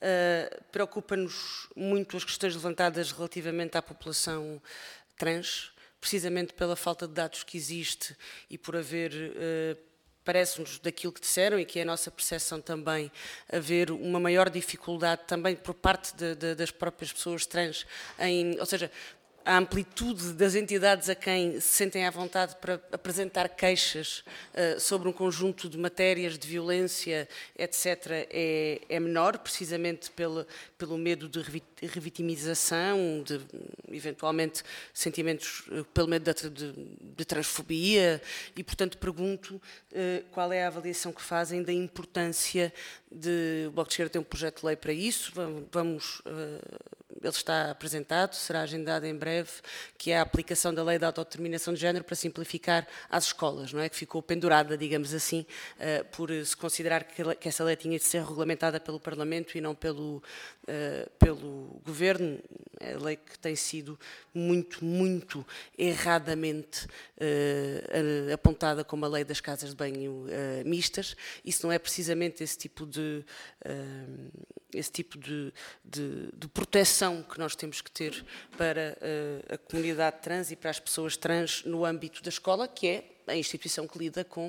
Preocupa-nos muito as questões levantadas relativamente à população trans, precisamente pela falta de dados que existe e por haver... parece-nos daquilo que disseram e que é a nossa percepção também, haver uma maior dificuldade também por parte das próprias pessoas trans, ou seja, a amplitude das entidades a quem se sentem à vontade para apresentar queixas sobre um conjunto de matérias de violência, etc., é menor, precisamente pelo medo de revitimização, de eventualmente sentimentos, pelo medo de transfobia, e portanto pergunto qual é a avaliação que fazem da importância o Bloco de Esquerda tem um projeto de lei para isso, ele está apresentado, será agendado em breve, que é a aplicação da lei da autodeterminação de género para simplificar às escolas, não é? Que ficou pendurada, digamos assim, por se considerar que essa lei tinha de ser regulamentada pelo Parlamento e não pelo pelo Governo, a lei que tem sido muito erradamente apontada como a lei das casas de banho mistas. Isso não é precisamente esse tipo de proteção que nós temos que ter para a comunidade trans e para as pessoas trans no âmbito da escola, que é a instituição que lida com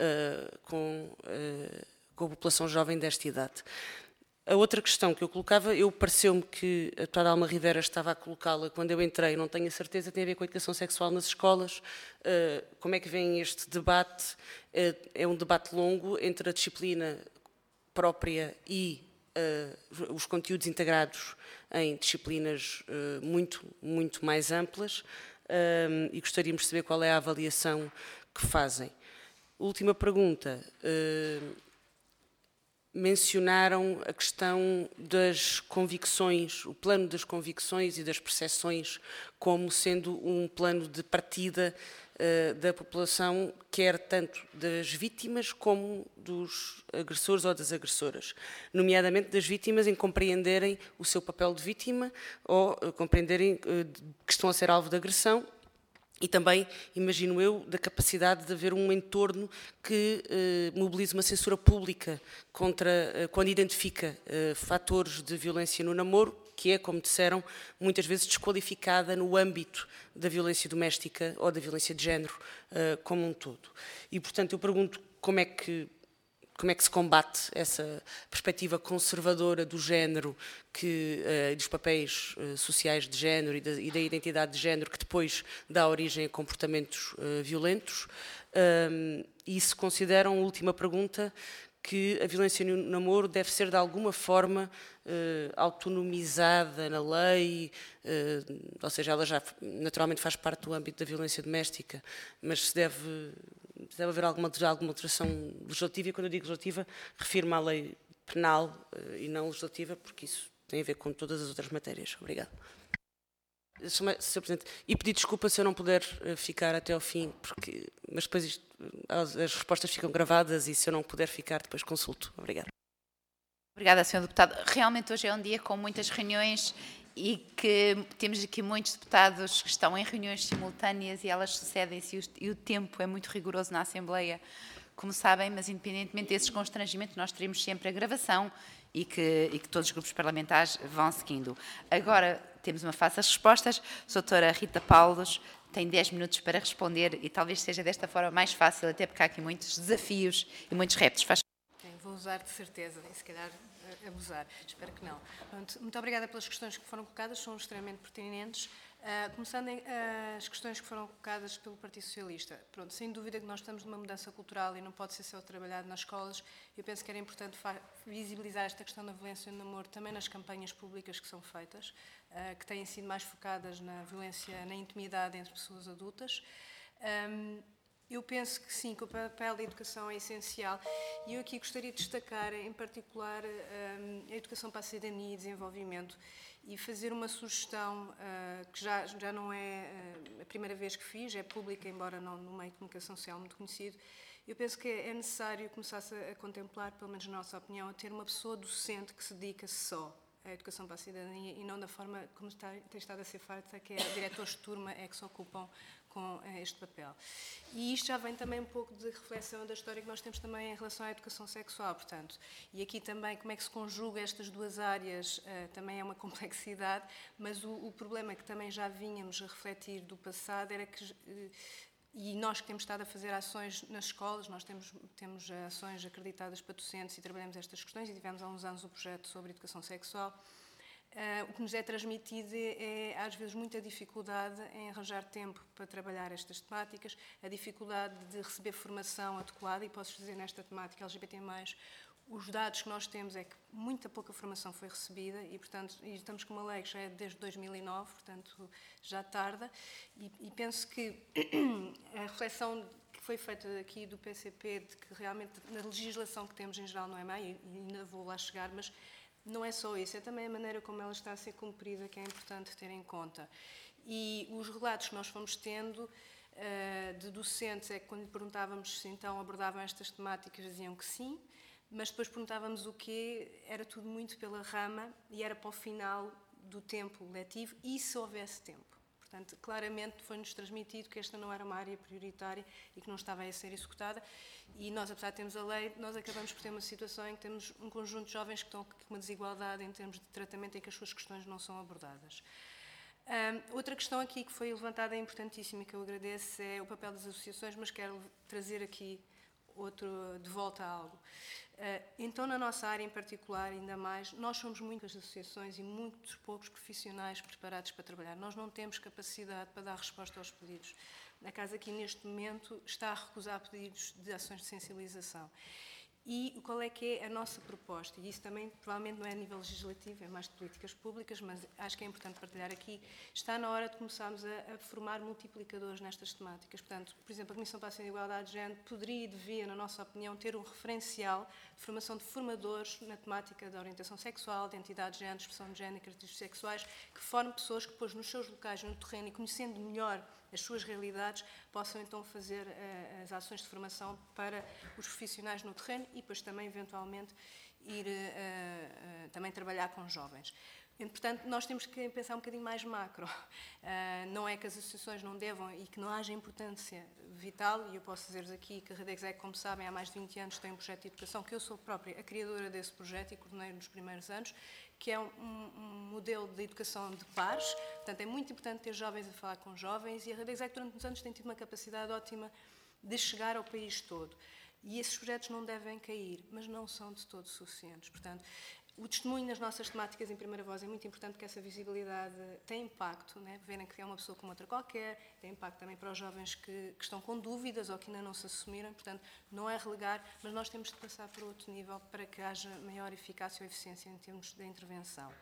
a população jovem desta idade. A outra questão que eu colocava, pareceu-me que a deputada Alma Rivera estava a colocá-la quando eu entrei, não tenho a certeza, tem a ver com a educação sexual nas escolas. Como é que vem este debate? É um debate longo entre a disciplina própria e os conteúdos integrados em disciplinas muito mais amplas, e gostaríamos de saber qual é a avaliação que fazem. Última pergunta. Mencionaram a questão das convicções, o plano das convicções e das percepções como sendo um plano de partida da população, quer tanto das vítimas como dos agressores ou das agressoras, nomeadamente das vítimas em compreenderem o seu papel de vítima ou compreenderem que estão a ser alvo de agressão. E também, imagino eu, da capacidade de haver um entorno que mobilize uma censura pública quando identifica fatores de violência no namoro, que é, como disseram, muitas vezes desqualificada no âmbito da violência doméstica ou da violência de género como um todo. E, portanto, eu pergunto como é que se combate essa perspectiva conservadora do género, dos papéis sociais de género e da identidade de género, que depois dá origem a comportamentos violentos. E se consideram, última pergunta, que a violência no namoro deve ser de alguma forma autonomizada na lei, ou seja, ela já naturalmente faz parte do âmbito da violência doméstica, mas se deve haver alguma alteração legislativa, e quando eu digo legislativa, refiro-me à lei penal e não legislativa, porque isso tem a ver com todas as outras matérias. Obrigada. Sr. Presidente, e pedir desculpa se eu não puder ficar até ao fim, mas depois as respostas ficam gravadas e se eu não puder ficar, depois consulto. Obrigada. Obrigada, Sr. Deputado. Realmente hoje é um dia com muitas reuniões e que temos aqui muitos deputados que estão em reuniões simultâneas e elas sucedem-se e o tempo é muito rigoroso na Assembleia, como sabem, mas independentemente desses constrangimentos, nós teremos sempre a gravação e que todos os grupos parlamentares vão seguindo. Agora temos uma fase das respostas. A doutora Rita Paulos tem 10 minutos para responder e talvez seja desta forma mais fácil, até porque há aqui muitos desafios e muitos retos. Vou usar de certeza, e se calhar abusar, espero que não. Pronto, muito obrigada pelas questões que foram colocadas, são extremamente pertinentes. Começando as questões que foram colocadas pelo Partido Socialista. Pronto, sem dúvida que nós estamos numa mudança cultural e não pode ser só trabalhado nas escolas. Eu penso que era importante visibilizar esta questão da violência no namoro também nas campanhas públicas que são feitas, que têm sido mais focadas na violência, na intimidade entre pessoas adultas. Eu penso que sim, que o papel da educação é essencial e eu aqui gostaria de destacar, em particular, a educação para a cidadania e desenvolvimento e fazer uma sugestão que já não é a primeira vez que fiz, é pública, embora não no meio de comunicação social muito conhecido. Eu penso que é necessário começar-se a contemplar, pelo menos na nossa opinião, a ter uma pessoa docente que se dedica só à educação para a cidadania e não da forma como tem estado a ser feita, que é diretores de turma que se ocupam com este papel. E isto já vem também um pouco de reflexão da história que nós temos também em relação à educação sexual, portanto. E aqui também como é que se conjuga estas duas áreas também é uma complexidade, mas o problema que também já vínhamos a refletir do passado era que, e nós que temos estado a fazer ações nas escolas, nós temos ações acreditadas para docentes e trabalhamos estas questões e tivemos há uns anos o projeto sobre educação sexual. O que nos é transmitido é, às vezes, muita dificuldade em arranjar tempo para trabalhar estas temáticas, a dificuldade de receber formação adequada, e posso dizer nesta temática LGBT+, os dados que nós temos é que muita pouca formação foi recebida e, portanto, estamos com uma lei que já é desde 2009, portanto, já tarda, e penso que a reflexão que foi feita aqui do PCP, de que realmente na legislação que temos em geral não é má, e ainda vou lá chegar, mas não é só isso, é também a maneira como ela está a ser cumprida que é importante ter em conta. E os relatos que nós fomos tendo de docentes é que quando lhe perguntávamos se então abordavam estas temáticas diziam que sim, mas depois perguntávamos o quê, era tudo muito pela rama e era para o final do tempo letivo e se houvesse tempo. Portanto, claramente foi-nos transmitido que esta não era uma área prioritária e que não estava a ser executada e nós, apesar de termos a lei, nós acabamos por ter uma situação em que temos um conjunto de jovens que estão com uma desigualdade em termos de tratamento em que as suas questões não são abordadas. Outra questão aqui que foi levantada é importantíssima e que eu agradeço é o papel das associações, mas quero trazer aqui de volta a algo. Então, na nossa área em particular, ainda mais, nós somos muitas associações e muitos poucos profissionais preparados para trabalhar. Nós não temos capacidade para dar resposta aos pedidos. A Casa aqui, neste momento, está a recusar pedidos de ações de sensibilização. E qual é que é a nossa proposta? E isso também, provavelmente, não é a nível legislativo, é mais de políticas públicas, mas acho que é importante partilhar aqui. Está na hora de começarmos a formar multiplicadores nestas temáticas. Portanto, por exemplo, a Comissão para a Ação de Igualdade de Género poderia e devia, na nossa opinião, ter um referencial de formação de formadores na temática da orientação sexual, de identidade de género, expressão de género e características sexuais, que forme pessoas que depois, nos seus locais, no terreno e conhecendo melhor as suas realidades, possam então fazer as ações de formação para os profissionais no terreno e depois também, eventualmente, ir também trabalhar com jovens. E, portanto, nós temos que pensar um bocadinho mais macro. Não é que as associações não devam e que não haja importância vital, e eu posso dizer-vos aqui que a Redexec, como sabem, há mais de 20 anos tem um projeto de educação, que eu sou própria a criadora desse projeto e coordenei nos primeiros anos, que é um modelo de educação de pares. Portanto, é muito importante ter jovens a falar com jovens e a Redexec, durante muitos anos, tem tido uma capacidade ótima de chegar ao país todo. E esses projetos não devem cair, mas não são de todo suficientes. Portanto, o testemunho nas nossas temáticas em primeira voz é muito importante, porque essa visibilidade tem impacto, né? Verem que é uma pessoa como outra qualquer, tem impacto também para os jovens que estão com dúvidas ou que ainda não se assumiram, portanto, não é relegar, mas nós temos de passar para outro nível para que haja maior eficácia ou eficiência em termos de intervenção.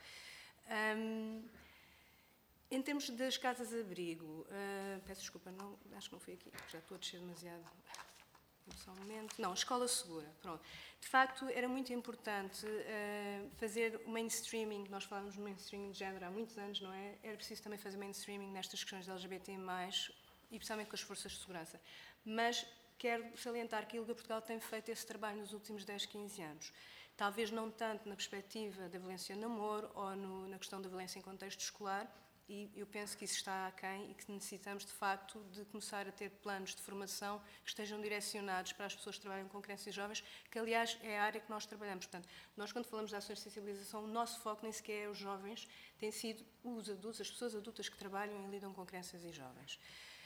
Em termos das casas-abrigo, peço desculpa, acho que não fui aqui, já estou a descer demasiado. Só um momento. Não, escola segura. Pronto. De facto, era muito importante fazer o mainstreaming. Nós falamos no mainstreaming de género há muitos anos, não é? Era preciso também fazer mainstreaming nestas questões de LGBT+, e principalmente com as forças de segurança. Mas quero salientar que a ILGA Portugal tem feito esse trabalho nos últimos 10, 15 anos. Talvez não tanto na perspectiva da violência no namoro ou na questão da violência em contexto escolar, e eu penso que isso está aquém e que necessitamos, de facto, de começar a ter planos de formação que estejam direcionados para as pessoas que trabalham com crianças e jovens, que, aliás, é a área que nós trabalhamos. Portanto, nós, quando falamos de ações de sensibilização, o nosso foco nem sequer é os jovens, tem sido os adultos, as pessoas adultas que trabalham e lidam com crianças e jovens.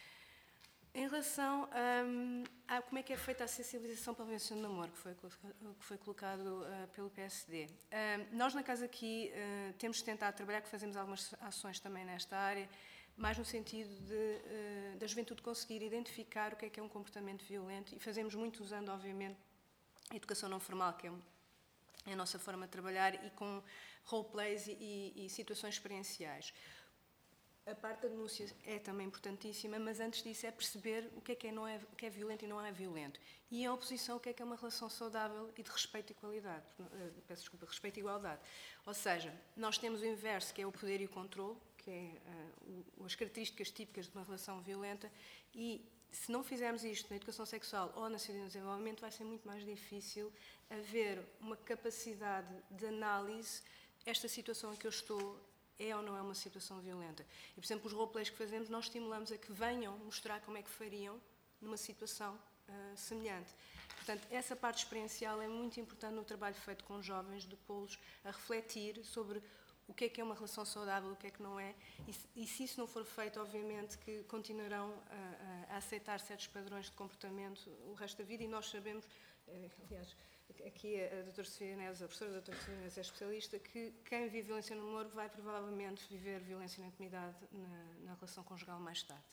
Em relação a como é que é feita a sensibilização para a violência no namoro, que foi colocado pelo PSD. Nós, na Casa aqui, temos tentado trabalhar, que fazemos algumas ações também nesta área, mais no sentido da juventude conseguir identificar o que é um comportamento violento, e fazemos muito usando, obviamente, a educação não formal, que é a nossa forma de trabalhar, e com roleplays e situações experienciais. A parte da denúncia é também importantíssima, mas antes disso é perceber o que é violento e não é violento. E em oposição, o que é uma relação saudável e de respeito e igualdade. Respeito e igualdade. Ou seja, nós temos o inverso, que é o poder e o controle, que é as características típicas de uma relação violenta, e se não fizermos isto na educação sexual ou na cidadania de desenvolvimento, vai ser muito mais difícil haver uma capacidade de análise. Esta situação em que eu estou é ou não é uma situação violenta. E, por exemplo, os roleplays que fazemos, nós estimulamos a que venham mostrar como é que fariam numa situação semelhante. Portanto, essa parte experiencial é muito importante no trabalho feito com jovens, de pô-los a refletir sobre o que é uma relação saudável, o que é que não é, e se isso não for feito, obviamente que continuarão a aceitar certos padrões de comportamento o resto da vida, e nós sabemos, aliás, aqui a doutora Sofia Neves, a professora doutora Sofia Neves é especialista, que quem vive violência no namoro vai provavelmente viver violência na intimidade na relação conjugal mais tarde.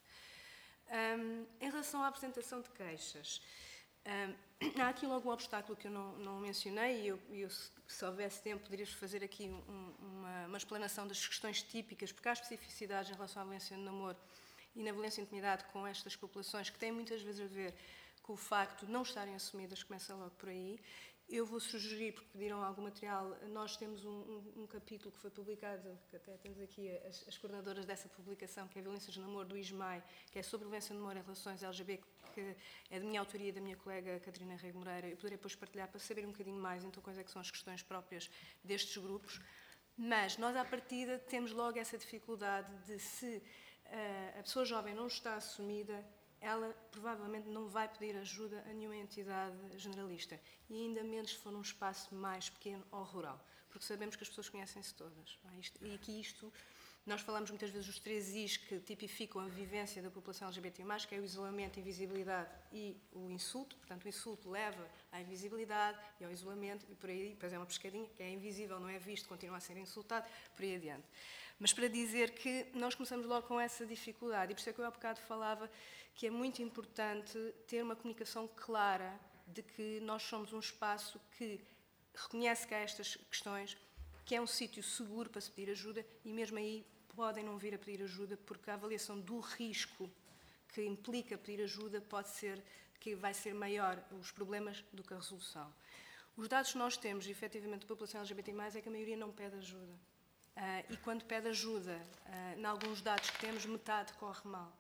Em relação à apresentação de queixas, há aqui logo um obstáculo que eu não mencionei, e eu, se houvesse tempo, poderia fazer aqui uma explanação das questões típicas, porque há especificidades em relação à violência no namoro e na violência de intimidade com estas populações, que têm muitas vezes a ver com o facto de não estarem assumidas, começa logo por aí, Eu vou sugerir, porque pediram algum material, nós temos um capítulo que foi publicado, que até temos aqui as coordenadoras dessa publicação, que é a Violência de Namoro, do ISMAI, que é sobre violência de namoro em relações LGBT, que é de minha autoria e da minha colega Catarina Rego Moreira. Eu poderei depois partilhar para saber um bocadinho mais, então, quais é que são as questões próprias destes grupos. Mas nós, à partida, temos logo essa dificuldade de, se a pessoa jovem não está assumida, ela provavelmente não vai pedir ajuda a nenhuma entidade generalista, e ainda menos se for num espaço mais pequeno ou rural, porque sabemos que as pessoas conhecem-se todas. E aqui nós falamos muitas vezes dos 3 Is que tipificam a vivência da população LGBT+, que é o isolamento, a invisibilidade e o insulto. Portanto, o insulto leva à invisibilidade e ao isolamento, e por aí, depois é uma pescadinha, que é invisível, não é visto, continua a ser insultado, por aí adiante. Mas para dizer que nós começamos logo com essa dificuldade, e por isso é que eu há bocado falava que é muito importante ter uma comunicação clara de que nós somos um espaço que reconhece que há estas questões, que é um sítio seguro para se pedir ajuda, e mesmo aí podem não vir a pedir ajuda, porque a avaliação do risco que implica pedir ajuda pode ser que vai ser maior os problemas do que a resolução. Os dados que nós temos, efetivamente, da população LGBT+, é que a maioria não pede ajuda. E quando pede ajuda, em alguns dados que temos, metade corre mal.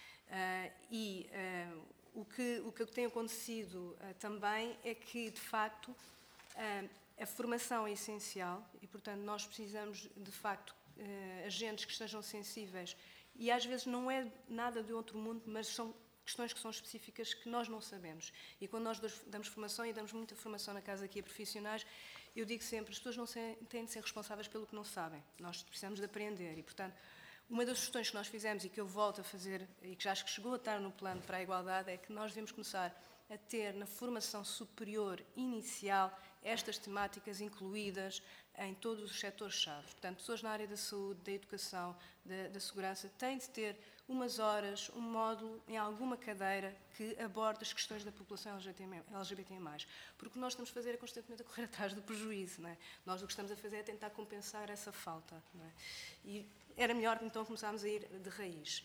O que tem acontecido também é que, de facto, a formação é essencial e, portanto, nós precisamos, de facto, agentes que estejam sensíveis, e às vezes não é nada de outro mundo, mas são questões que são específicas que nós não sabemos. E quando nós damos formação, e damos muita formação na casa aqui a profissionais, eu digo sempre, as pessoas não têm de ser responsáveis pelo que não sabem. Nós precisamos de aprender e, portanto, uma das sugestões que nós fizemos e que eu volto a fazer, e que já acho que chegou a estar no plano para a igualdade, é que nós devemos começar a ter na formação superior inicial estas temáticas incluídas em todos os setores-chave. Portanto, pessoas na área da saúde, da educação, da segurança, têm de ter umas horas, um módulo em alguma cadeira que aborde as questões da população LGBT+. Porque o que nós estamos a fazer é constantemente a correr atrás do prejuízo. Não é? Nós o que estamos a fazer é tentar compensar essa falta. Não é? E era melhor, então, começarmos a ir de raiz.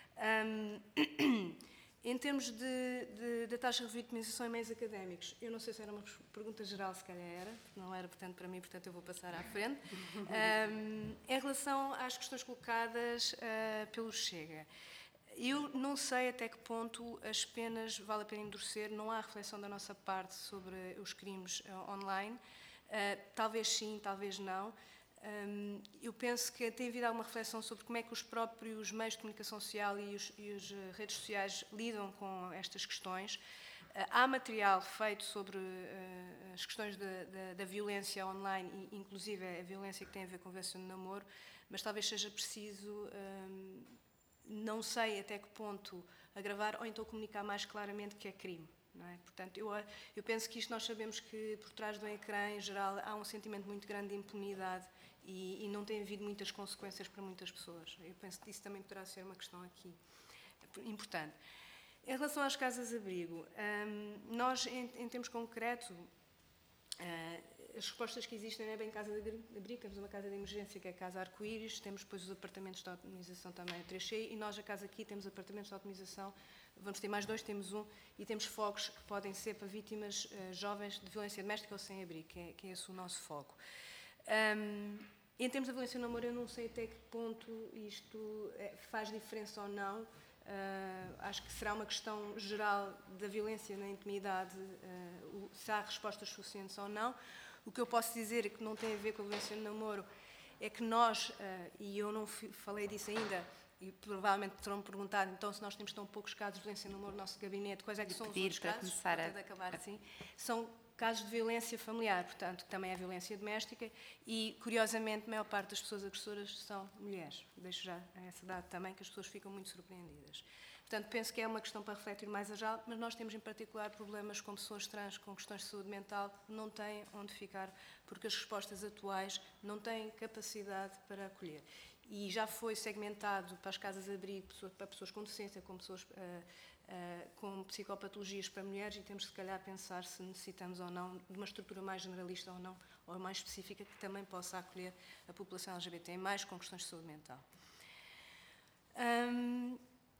Em termos da taxa de revitimização em meios académicos, eu não sei se era uma pergunta geral, se calhar era, não era, portanto, para mim, portanto, eu vou passar à frente. Em relação às questões colocadas pelo Chega, eu não sei até que ponto as penas vale a pena endurecer, não há reflexão da nossa parte sobre os crimes online, talvez sim, talvez não. Eu penso que tem havido alguma reflexão sobre como é que os próprios meios de comunicação social e as redes sociais lidam com estas questões. Há material feito sobre as questões da violência online, inclusive a violência que tem a ver com a violência no namoro, mas talvez seja preciso, não sei até que ponto, agravar ou então comunicar mais claramente que é crime. Não é? Portanto, eu penso que isto nós sabemos que por trás do ecrã, em geral, há um sentimento muito grande de impunidade e não tem havido muitas consequências para muitas pessoas. Eu penso que isso também poderá ser uma questão aqui importante. Em relação às casas-abrigo, nós, em termos concretos, as respostas que existem não é bem casa de abrigo, temos uma casa de emergência que é a Casa Arco-Íris, temos depois os apartamentos de autonomização também, o 3C, e nós, a casa aqui, temos apartamentos de autonomização, vamos ter mais 2, temos 1, e temos fogos que podem ser para vítimas jovens de violência doméstica ou sem abrigo, que é esse o nosso foco. Em termos da violência no namoro, eu não sei até que ponto isto faz diferença ou não. Acho que será uma questão geral da violência na intimidade, se há respostas suficientes ou não. O que eu posso dizer, e que não tem a ver com a violência no namoro, é que nós, e eu não falei disso ainda, e provavelmente terão perguntado, então, se nós temos tão poucos casos de violência no namoro no nosso gabinete, quais é que são os outros casos? São casos de violência familiar, portanto, que também é violência doméstica, e, curiosamente, a maior parte das pessoas agressoras são mulheres. Deixo já essa data também, que as pessoas ficam muito surpreendidas. Portanto, penso que é uma questão para refletir mais a geral, mas nós temos, em particular, problemas com pessoas trans com questões de saúde mental, não têm onde ficar, porque as respostas atuais não têm capacidade para acolher. E já foi segmentado para as casas-abrigo, para pessoas com deficiência, com pessoas com psicopatologias para mulheres, e temos, se calhar, pensar se necessitamos ou não de uma estrutura mais generalista ou não, ou mais específica, que também possa acolher a população LGBT+, com questões de saúde mental. Em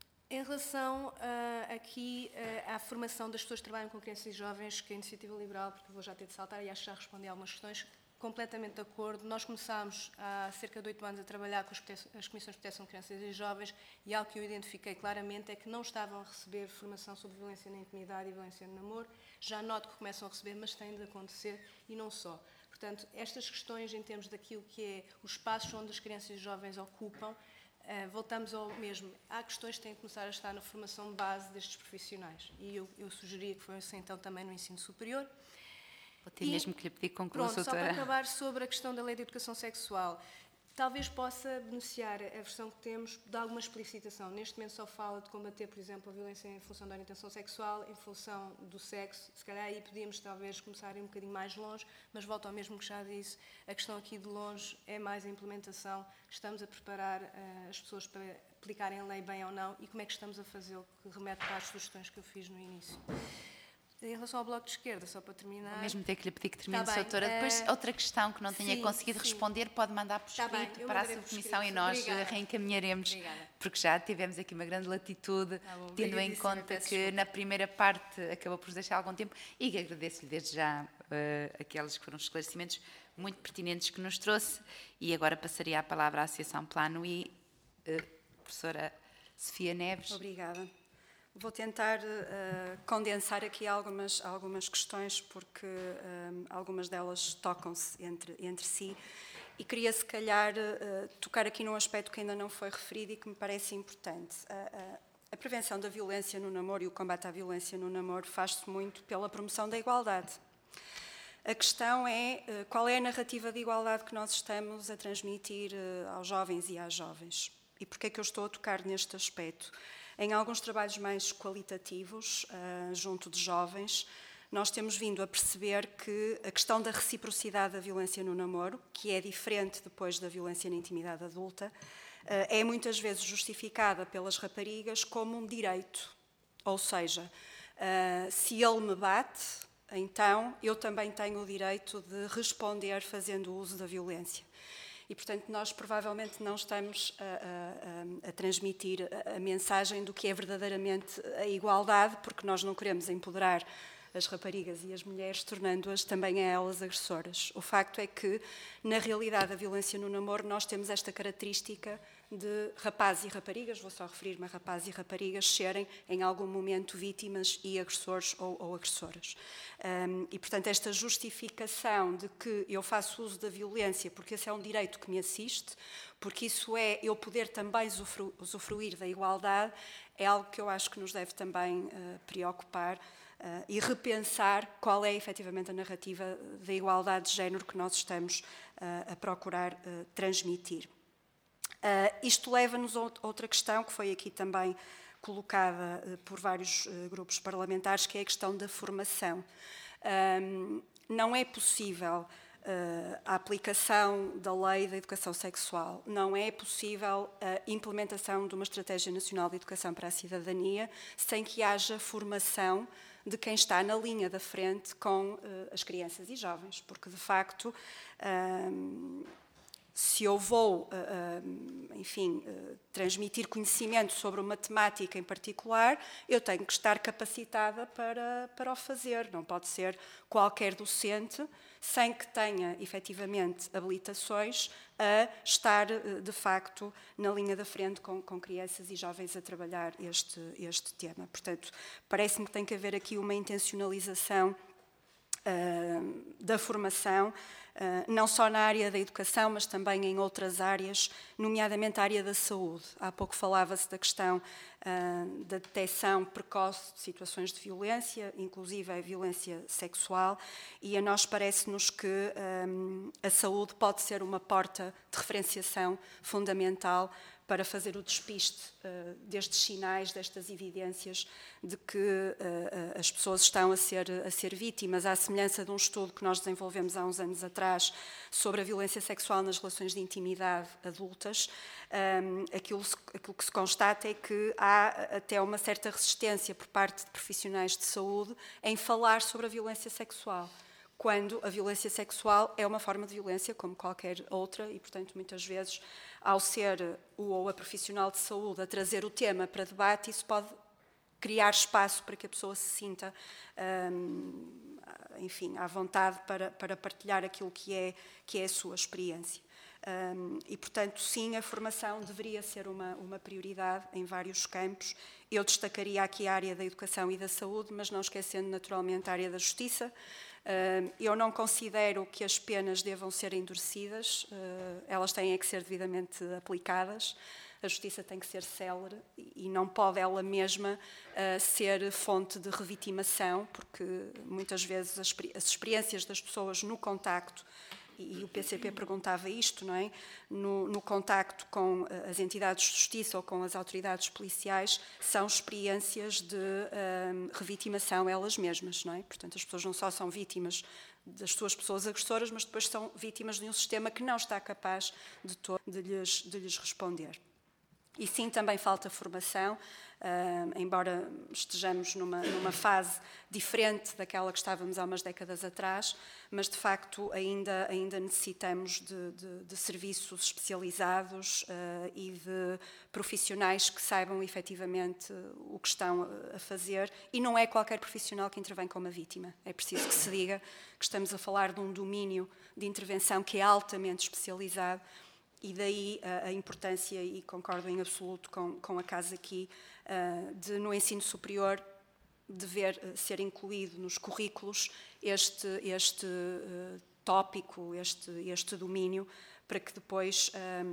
relação aqui à formação das pessoas que trabalham com crianças e jovens, que a Iniciativa Liberal, porque eu vou já ter de saltar e acho que já respondi a algumas questões, completamente de acordo. Nós começámos há cerca de 8 anos a trabalhar com as Comissões de Proteção de Crianças e Jovens e algo que eu identifiquei claramente é que não estavam a receber formação sobre violência na intimidade e violência no namoro. Já noto que começam a receber, mas tem de acontecer e não só. Portanto, estas questões em termos daquilo que é os espaços onde as crianças e jovens ocupam, voltamos ao mesmo. Há questões que têm de começar a estar na formação de base destes profissionais. E eu sugeria que fosse então também no ensino superior. Vou ter mesmo que lhe pedir que conclua, doutora. doutora. Só para acabar sobre a questão da Lei de Educação Sexual. Talvez possa beneficiar a versão que temos de alguma explicitação. Neste momento só fala de combater, por exemplo, a violência em função da orientação sexual, em função do sexo. Se calhar aí podíamos talvez começar a ir um bocadinho mais longe, mas volto ao mesmo que já disse. A questão aqui de longe é mais a implementação. Estamos a preparar as pessoas para aplicarem a lei bem ou não e como é que estamos a fazê-lo, que remete para as sugestões que eu fiz no início. Em relação ao Bloco de Esquerda, só para terminar... Vou mesmo ter que lhe pedir que termine, doutora. Bem. Depois, outra questão que não tenha conseguido responder, pode mandar por escrito para a subcomissão e nós reencaminharemos, porque já tivemos aqui uma grande latitude, tendo em conta que na primeira parte acabou por deixar algum tempo e que agradeço-lhe desde já aqueles que foram esclarecimentos muito pertinentes que nos trouxe. E agora passaria a palavra à Associação Plano I, professora Sofia Neves. Obrigada. Vou tentar condensar aqui algumas questões, porque algumas delas tocam-se entre si. E queria, se calhar, tocar aqui num aspecto que ainda não foi referido e que me parece importante. A prevenção da violência no namoro e o combate à violência no namoro faz-se muito pela promoção da igualdade. A questão é qual é a narrativa de igualdade que nós estamos a transmitir aos jovens e às jovens. E porquê é que eu estou a tocar neste aspecto? Em alguns trabalhos mais qualitativos, junto de jovens, nós temos vindo a perceber que a questão da reciprocidade da violência no namoro, que é diferente depois da violência na intimidade adulta, é muitas vezes justificada pelas raparigas como um direito. Ou seja, se ele me bate, então eu também tenho o direito de responder fazendo uso da violência. E, portanto, nós provavelmente não estamos a transmitir a mensagem do que é verdadeiramente a igualdade, porque nós não queremos empoderar as raparigas e as mulheres, tornando-as também a elas agressoras. O facto é que, na realidade, a violência no namoro, nós temos esta característica de rapazes e raparigas, vou só referir-me a rapazes e raparigas, serem em algum momento vítimas e agressores ou agressoras. E, portanto, esta justificação de que eu faço uso da violência porque esse é um direito que me assiste, porque isso é eu poder também usufruir da igualdade, é algo que eu acho que nos deve também preocupar e repensar qual é efetivamente a narrativa da igualdade de género que nós estamos a procurar transmitir. Isto leva-nos a outra questão que foi aqui também colocada por vários grupos parlamentares, que é a questão da formação. Não é possível a aplicação da lei da educação sexual, não é possível a implementação de uma estratégia nacional de educação para a cidadania sem que haja formação de quem está na linha da frente com as crianças e jovens, porque de facto se eu vou, transmitir conhecimento sobre uma temática em particular, eu tenho que estar capacitada para o fazer. Não pode ser qualquer docente, sem que tenha, efetivamente, habilitações, a estar, de facto, na linha da frente com crianças e jovens a trabalhar este tema. Portanto, parece-me que tem que haver aqui uma intencionalização da formação, não só na área da educação, mas também em outras áreas, nomeadamente a área da saúde. Há pouco falava-se da questão da detecção precoce de situações de violência, inclusive a violência sexual, e a nós parece-nos que a saúde pode ser uma porta de referenciação fundamental para fazer o despiste destes sinais, destas evidências de que as pessoas estão a ser vítimas, à semelhança de um estudo que nós desenvolvemos há uns anos atrás sobre a violência sexual nas relações de intimidade adultas. Aquilo que se constata é que há até uma certa resistência por parte de profissionais de saúde em falar sobre a violência sexual, quando a violência sexual é uma forma de violência como qualquer outra e, portanto, muitas vezes, ao ser o ou a profissional de saúde a trazer o tema para debate, isso pode criar espaço para que a pessoa se sinta, enfim, à vontade para partilhar aquilo que é a sua experiência. E, portanto, sim, a formação deveria ser uma prioridade em vários campos. Eu destacaria aqui a área da educação e da saúde, mas não esquecendo naturalmente a área da justiça. Eu não considero que as penas devam ser endurecidas, elas têm que ser devidamente aplicadas. A justiça tem que ser célere e não pode ela mesma ser fonte de revitimação, porque muitas vezes as experiências das pessoas no contacto, e o PCP perguntava isto, não é? No contacto com as entidades de justiça ou com as autoridades policiais, são experiências de revitimação elas mesmas, não é? Portanto, as pessoas não só são vítimas das suas pessoas agressoras, mas depois são vítimas de um sistema que não está capaz de lhes responder. E sim, também falta formação, embora estejamos numa fase diferente daquela que estávamos há umas décadas atrás, mas de facto ainda necessitamos de serviços especializados e de profissionais que saibam efetivamente o que estão a fazer, e não é qualquer profissional que intervém com uma vítima. É preciso que se diga que estamos a falar de um domínio de intervenção que é altamente especializado. E daí a importância, e concordo em absoluto com a Casa aqui, de no ensino superior dever ser incluído nos currículos este tópico, este domínio, para que depois,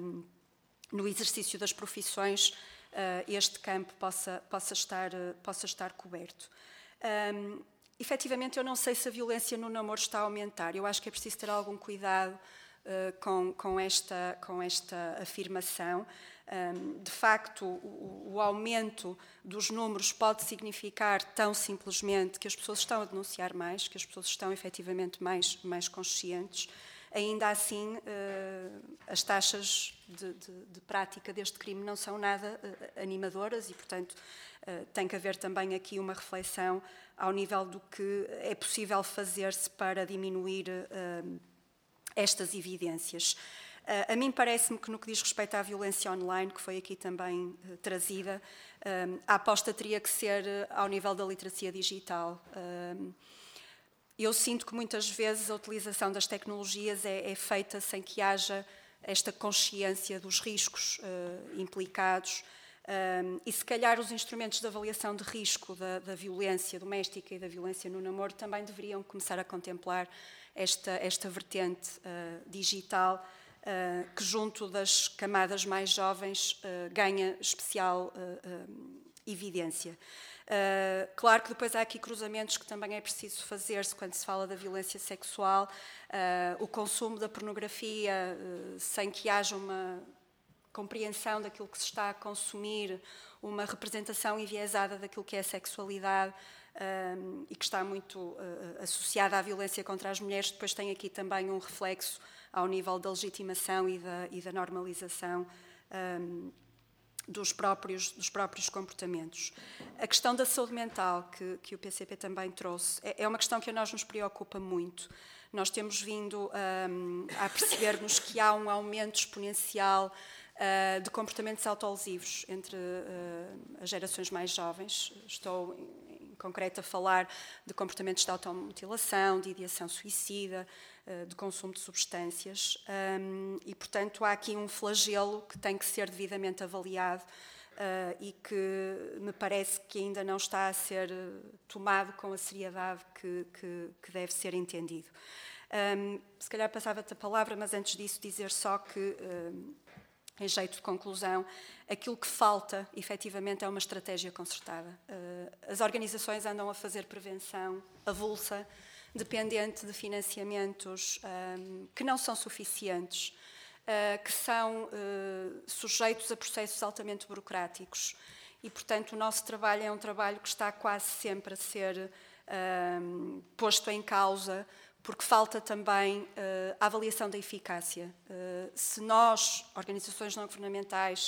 no exercício das profissões, este campo possa estar coberto. Efetivamente, eu não sei se a violência no namoro está a aumentar. Eu acho que é preciso ter algum cuidado com esta afirmação. De facto, o aumento dos números pode significar tão simplesmente que as pessoas estão a denunciar mais, que as pessoas estão efetivamente mais conscientes. Ainda assim, as taxas de prática deste crime não são nada animadoras e, portanto, tem que haver também aqui uma reflexão ao nível do que é possível fazer-se para diminuir estas evidências. A mim parece-me que no que diz respeito à violência online, que foi aqui também trazida, a aposta teria que ser ao nível da literacia digital. Eu sinto que muitas vezes a utilização das tecnologias é feita sem que haja esta consciência dos riscos implicados, e se calhar os instrumentos de avaliação de risco da violência doméstica e da violência no namoro também deveriam começar a contemplar esta vertente digital, que junto das camadas mais jovens ganha especial evidência. Claro que depois há aqui cruzamentos que também é preciso fazer-se quando se fala da violência sexual, o consumo da pornografia sem que haja uma compreensão daquilo que se está a consumir, uma representação enviesada daquilo que é a sexualidade, e que está muito associada à violência contra as mulheres, depois tem aqui também um reflexo ao nível da legitimação e da normalização dos próprios comportamentos. A questão da saúde mental, que o PCP também trouxe, é uma questão que a nós nos preocupa muito. Nós temos vindo a percebermos que há um aumento exponencial de comportamentos autolesivos entre as gerações mais jovens. Estou, em concreto, a falar de comportamentos de automutilação, de ideação suicida, de consumo de substâncias, e, portanto, há aqui um flagelo que tem que ser devidamente avaliado e que me parece que ainda não está a ser tomado com a seriedade que deve ser entendido. Se calhar passava-te a palavra, mas antes disso dizer só que, em jeito de conclusão, aquilo que falta, efetivamente, é uma estratégia concertada. As organizações andam a fazer prevenção avulsa, dependente de financiamentos que não são suficientes, que são sujeitos a processos altamente burocráticos. E, portanto, o nosso trabalho é um trabalho que está quase sempre a ser posto em causa, porque falta também a avaliação da eficácia. Se nós, organizações não governamentais,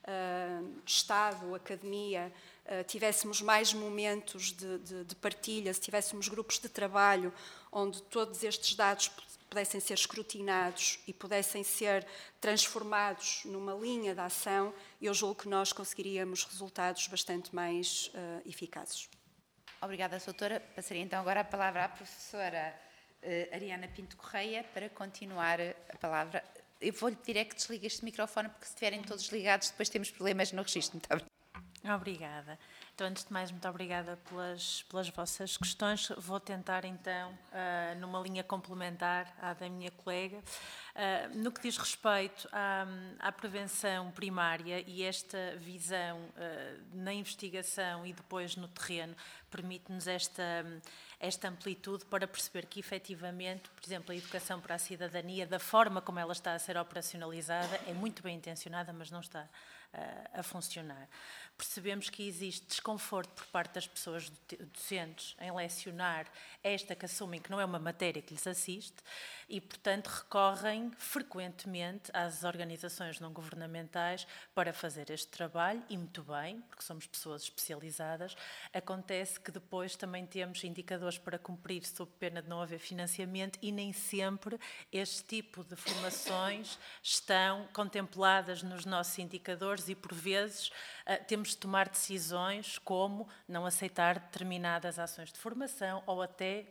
Estado, academia, tivéssemos mais momentos de partilha, se tivéssemos grupos de trabalho onde todos estes dados pudessem ser escrutinados e pudessem ser transformados numa linha de ação, eu julgo que nós conseguiríamos resultados bastante mais eficazes. Obrigada, doutora. Passaria então agora a palavra à professora Ariana Pinto Correia para continuar a palavra. Eu vou-lhe pedir é que desligue este microfone, porque se estiverem todos ligados, depois temos problemas no registro. Muito obrigada. Obrigada. Então, antes de mais, muito obrigada pelas vossas questões. Vou tentar, então, numa linha complementar à da minha colega, no que diz respeito à prevenção primária e esta visão na investigação e depois no terreno, permite-nos esta amplitude para perceber que, efetivamente, por exemplo, a educação para a cidadania, da forma como ela está a ser operacionalizada, é muito bem intencionada, mas não está a funcionar. Percebemos que existe desconforto por parte das pessoas docentes em lecionar esta que assumem que não é uma matéria que lhes assiste e, portanto, recorrem frequentemente às organizações não governamentais para fazer este trabalho, e muito bem, porque somos pessoas especializadas. Acontece que depois também temos indicadores para cumprir sob pena de não haver financiamento e nem sempre este tipo de formações estão contempladas nos nossos indicadores e, por vezes, temos de tomar decisões como não aceitar determinadas ações de formação ou até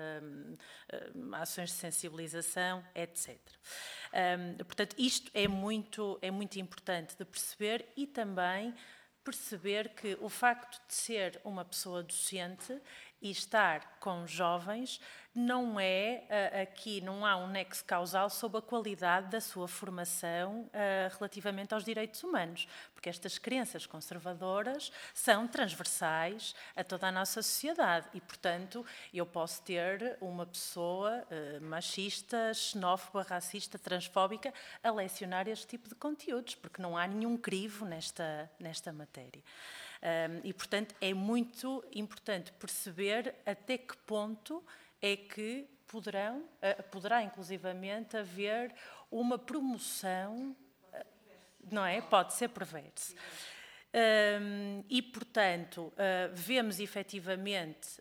ações de sensibilização, etc. Portanto, isto é muito importante de perceber e também perceber que o facto de ser uma pessoa docente e estar com jovens não é, aqui não há um nexo causal sobre a qualidade da sua formação relativamente aos direitos humanos, porque estas crenças conservadoras são transversais a toda a nossa sociedade e, portanto, eu posso ter uma pessoa machista, xenófoba, racista, transfóbica a lecionar este tipo de conteúdos, porque não há nenhum crivo nesta matéria. E, portanto, é muito importante perceber até que ponto é que poderá inclusivamente haver uma promoção, não é? Pode ser perverso. E, portanto, vemos efetivamente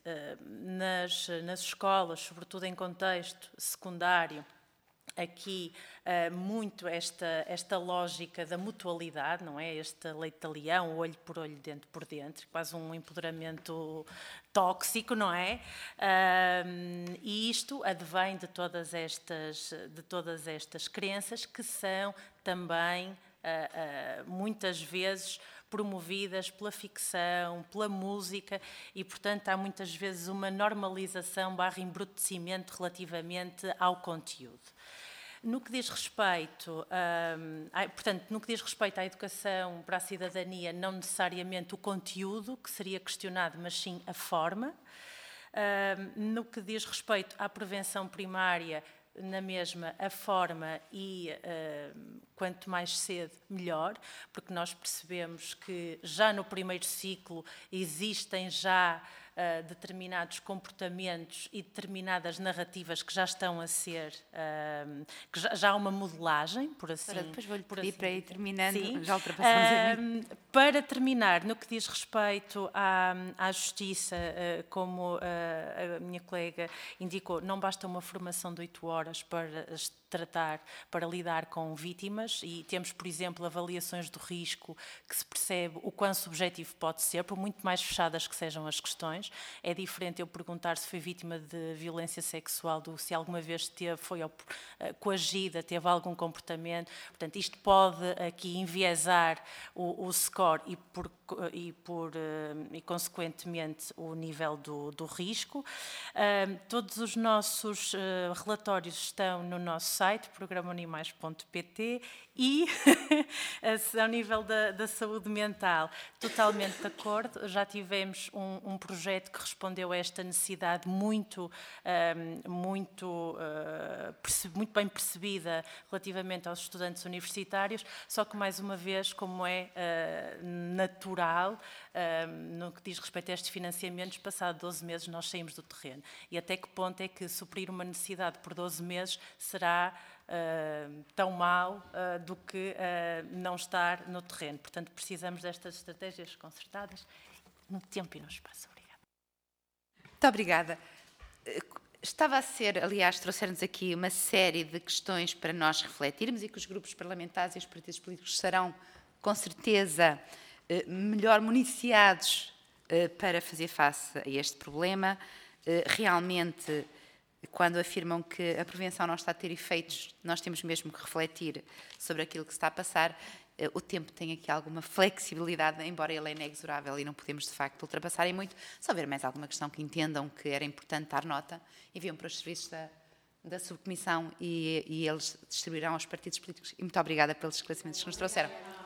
nas escolas, sobretudo em contexto secundário, aqui muito esta lógica da mutualidade, não é? Este leite de leão, olho por olho, dente por dente, quase um empoderamento tóxico, não é? E isto advém de todas estas crenças que são também, muitas vezes, promovidas pela ficção, pela música e, portanto, há muitas vezes uma normalização / embrutecimento relativamente ao conteúdo. No que diz respeito, no que diz respeito à educação para a cidadania, não necessariamente o conteúdo que seria questionado, mas sim a forma. No que diz respeito à prevenção primária, na mesma a forma e quanto mais cedo, melhor, porque nós percebemos que já no primeiro ciclo existem já determinados comportamentos e determinadas narrativas que já estão a ser, que já há uma modelagem, por assim dizer. Depois vou-lhe pedir para ir terminando, sim. Já ultrapassamos Para terminar, no que diz respeito à justiça, como a minha colega indicou, não basta uma formação de 8 horas para tratar, para lidar com vítimas e temos, por exemplo, avaliações do risco que se percebe o quão subjetivo pode ser, por muito mais fechadas que sejam as questões. É diferente eu perguntar se foi vítima de violência sexual do se alguma vez foi coagida, teve algum comportamento. Portanto, isto pode aqui enviesar o score e consequentemente o nível do risco. Todos os nossos relatórios estão no nosso site, programaonimais.pt, e ao nível da saúde mental, totalmente de acordo. Já tivemos um projeto que respondeu a esta necessidade muito bem percebida relativamente aos estudantes universitários, só que, mais uma vez, como é natural, no que diz respeito a estes financiamentos, passado 12 meses nós saímos do terreno. E até que ponto é que suprir uma necessidade por 12 meses será tão mal do que não estar no terreno. Portanto, precisamos destas estratégias concertadas no tempo e no espaço. Obrigada. Muito obrigada. Estava a ser, aliás, trouxeram-nos aqui uma série de questões para nós refletirmos e que os grupos parlamentares e os partidos políticos serão, com certeza, melhor municiados para fazer face a este problema. Realmente, quando afirmam que a prevenção não está a ter efeitos, nós temos mesmo que refletir sobre aquilo que se está a passar. O tempo tem aqui alguma flexibilidade, embora ele é inexorável e não podemos, de facto, ultrapassar em muito. Se houver mais alguma questão que entendam que era importante dar nota, enviam para os serviços da subcomissão e eles distribuirão aos partidos políticos. E muito obrigada pelos esclarecimentos que nos trouxeram.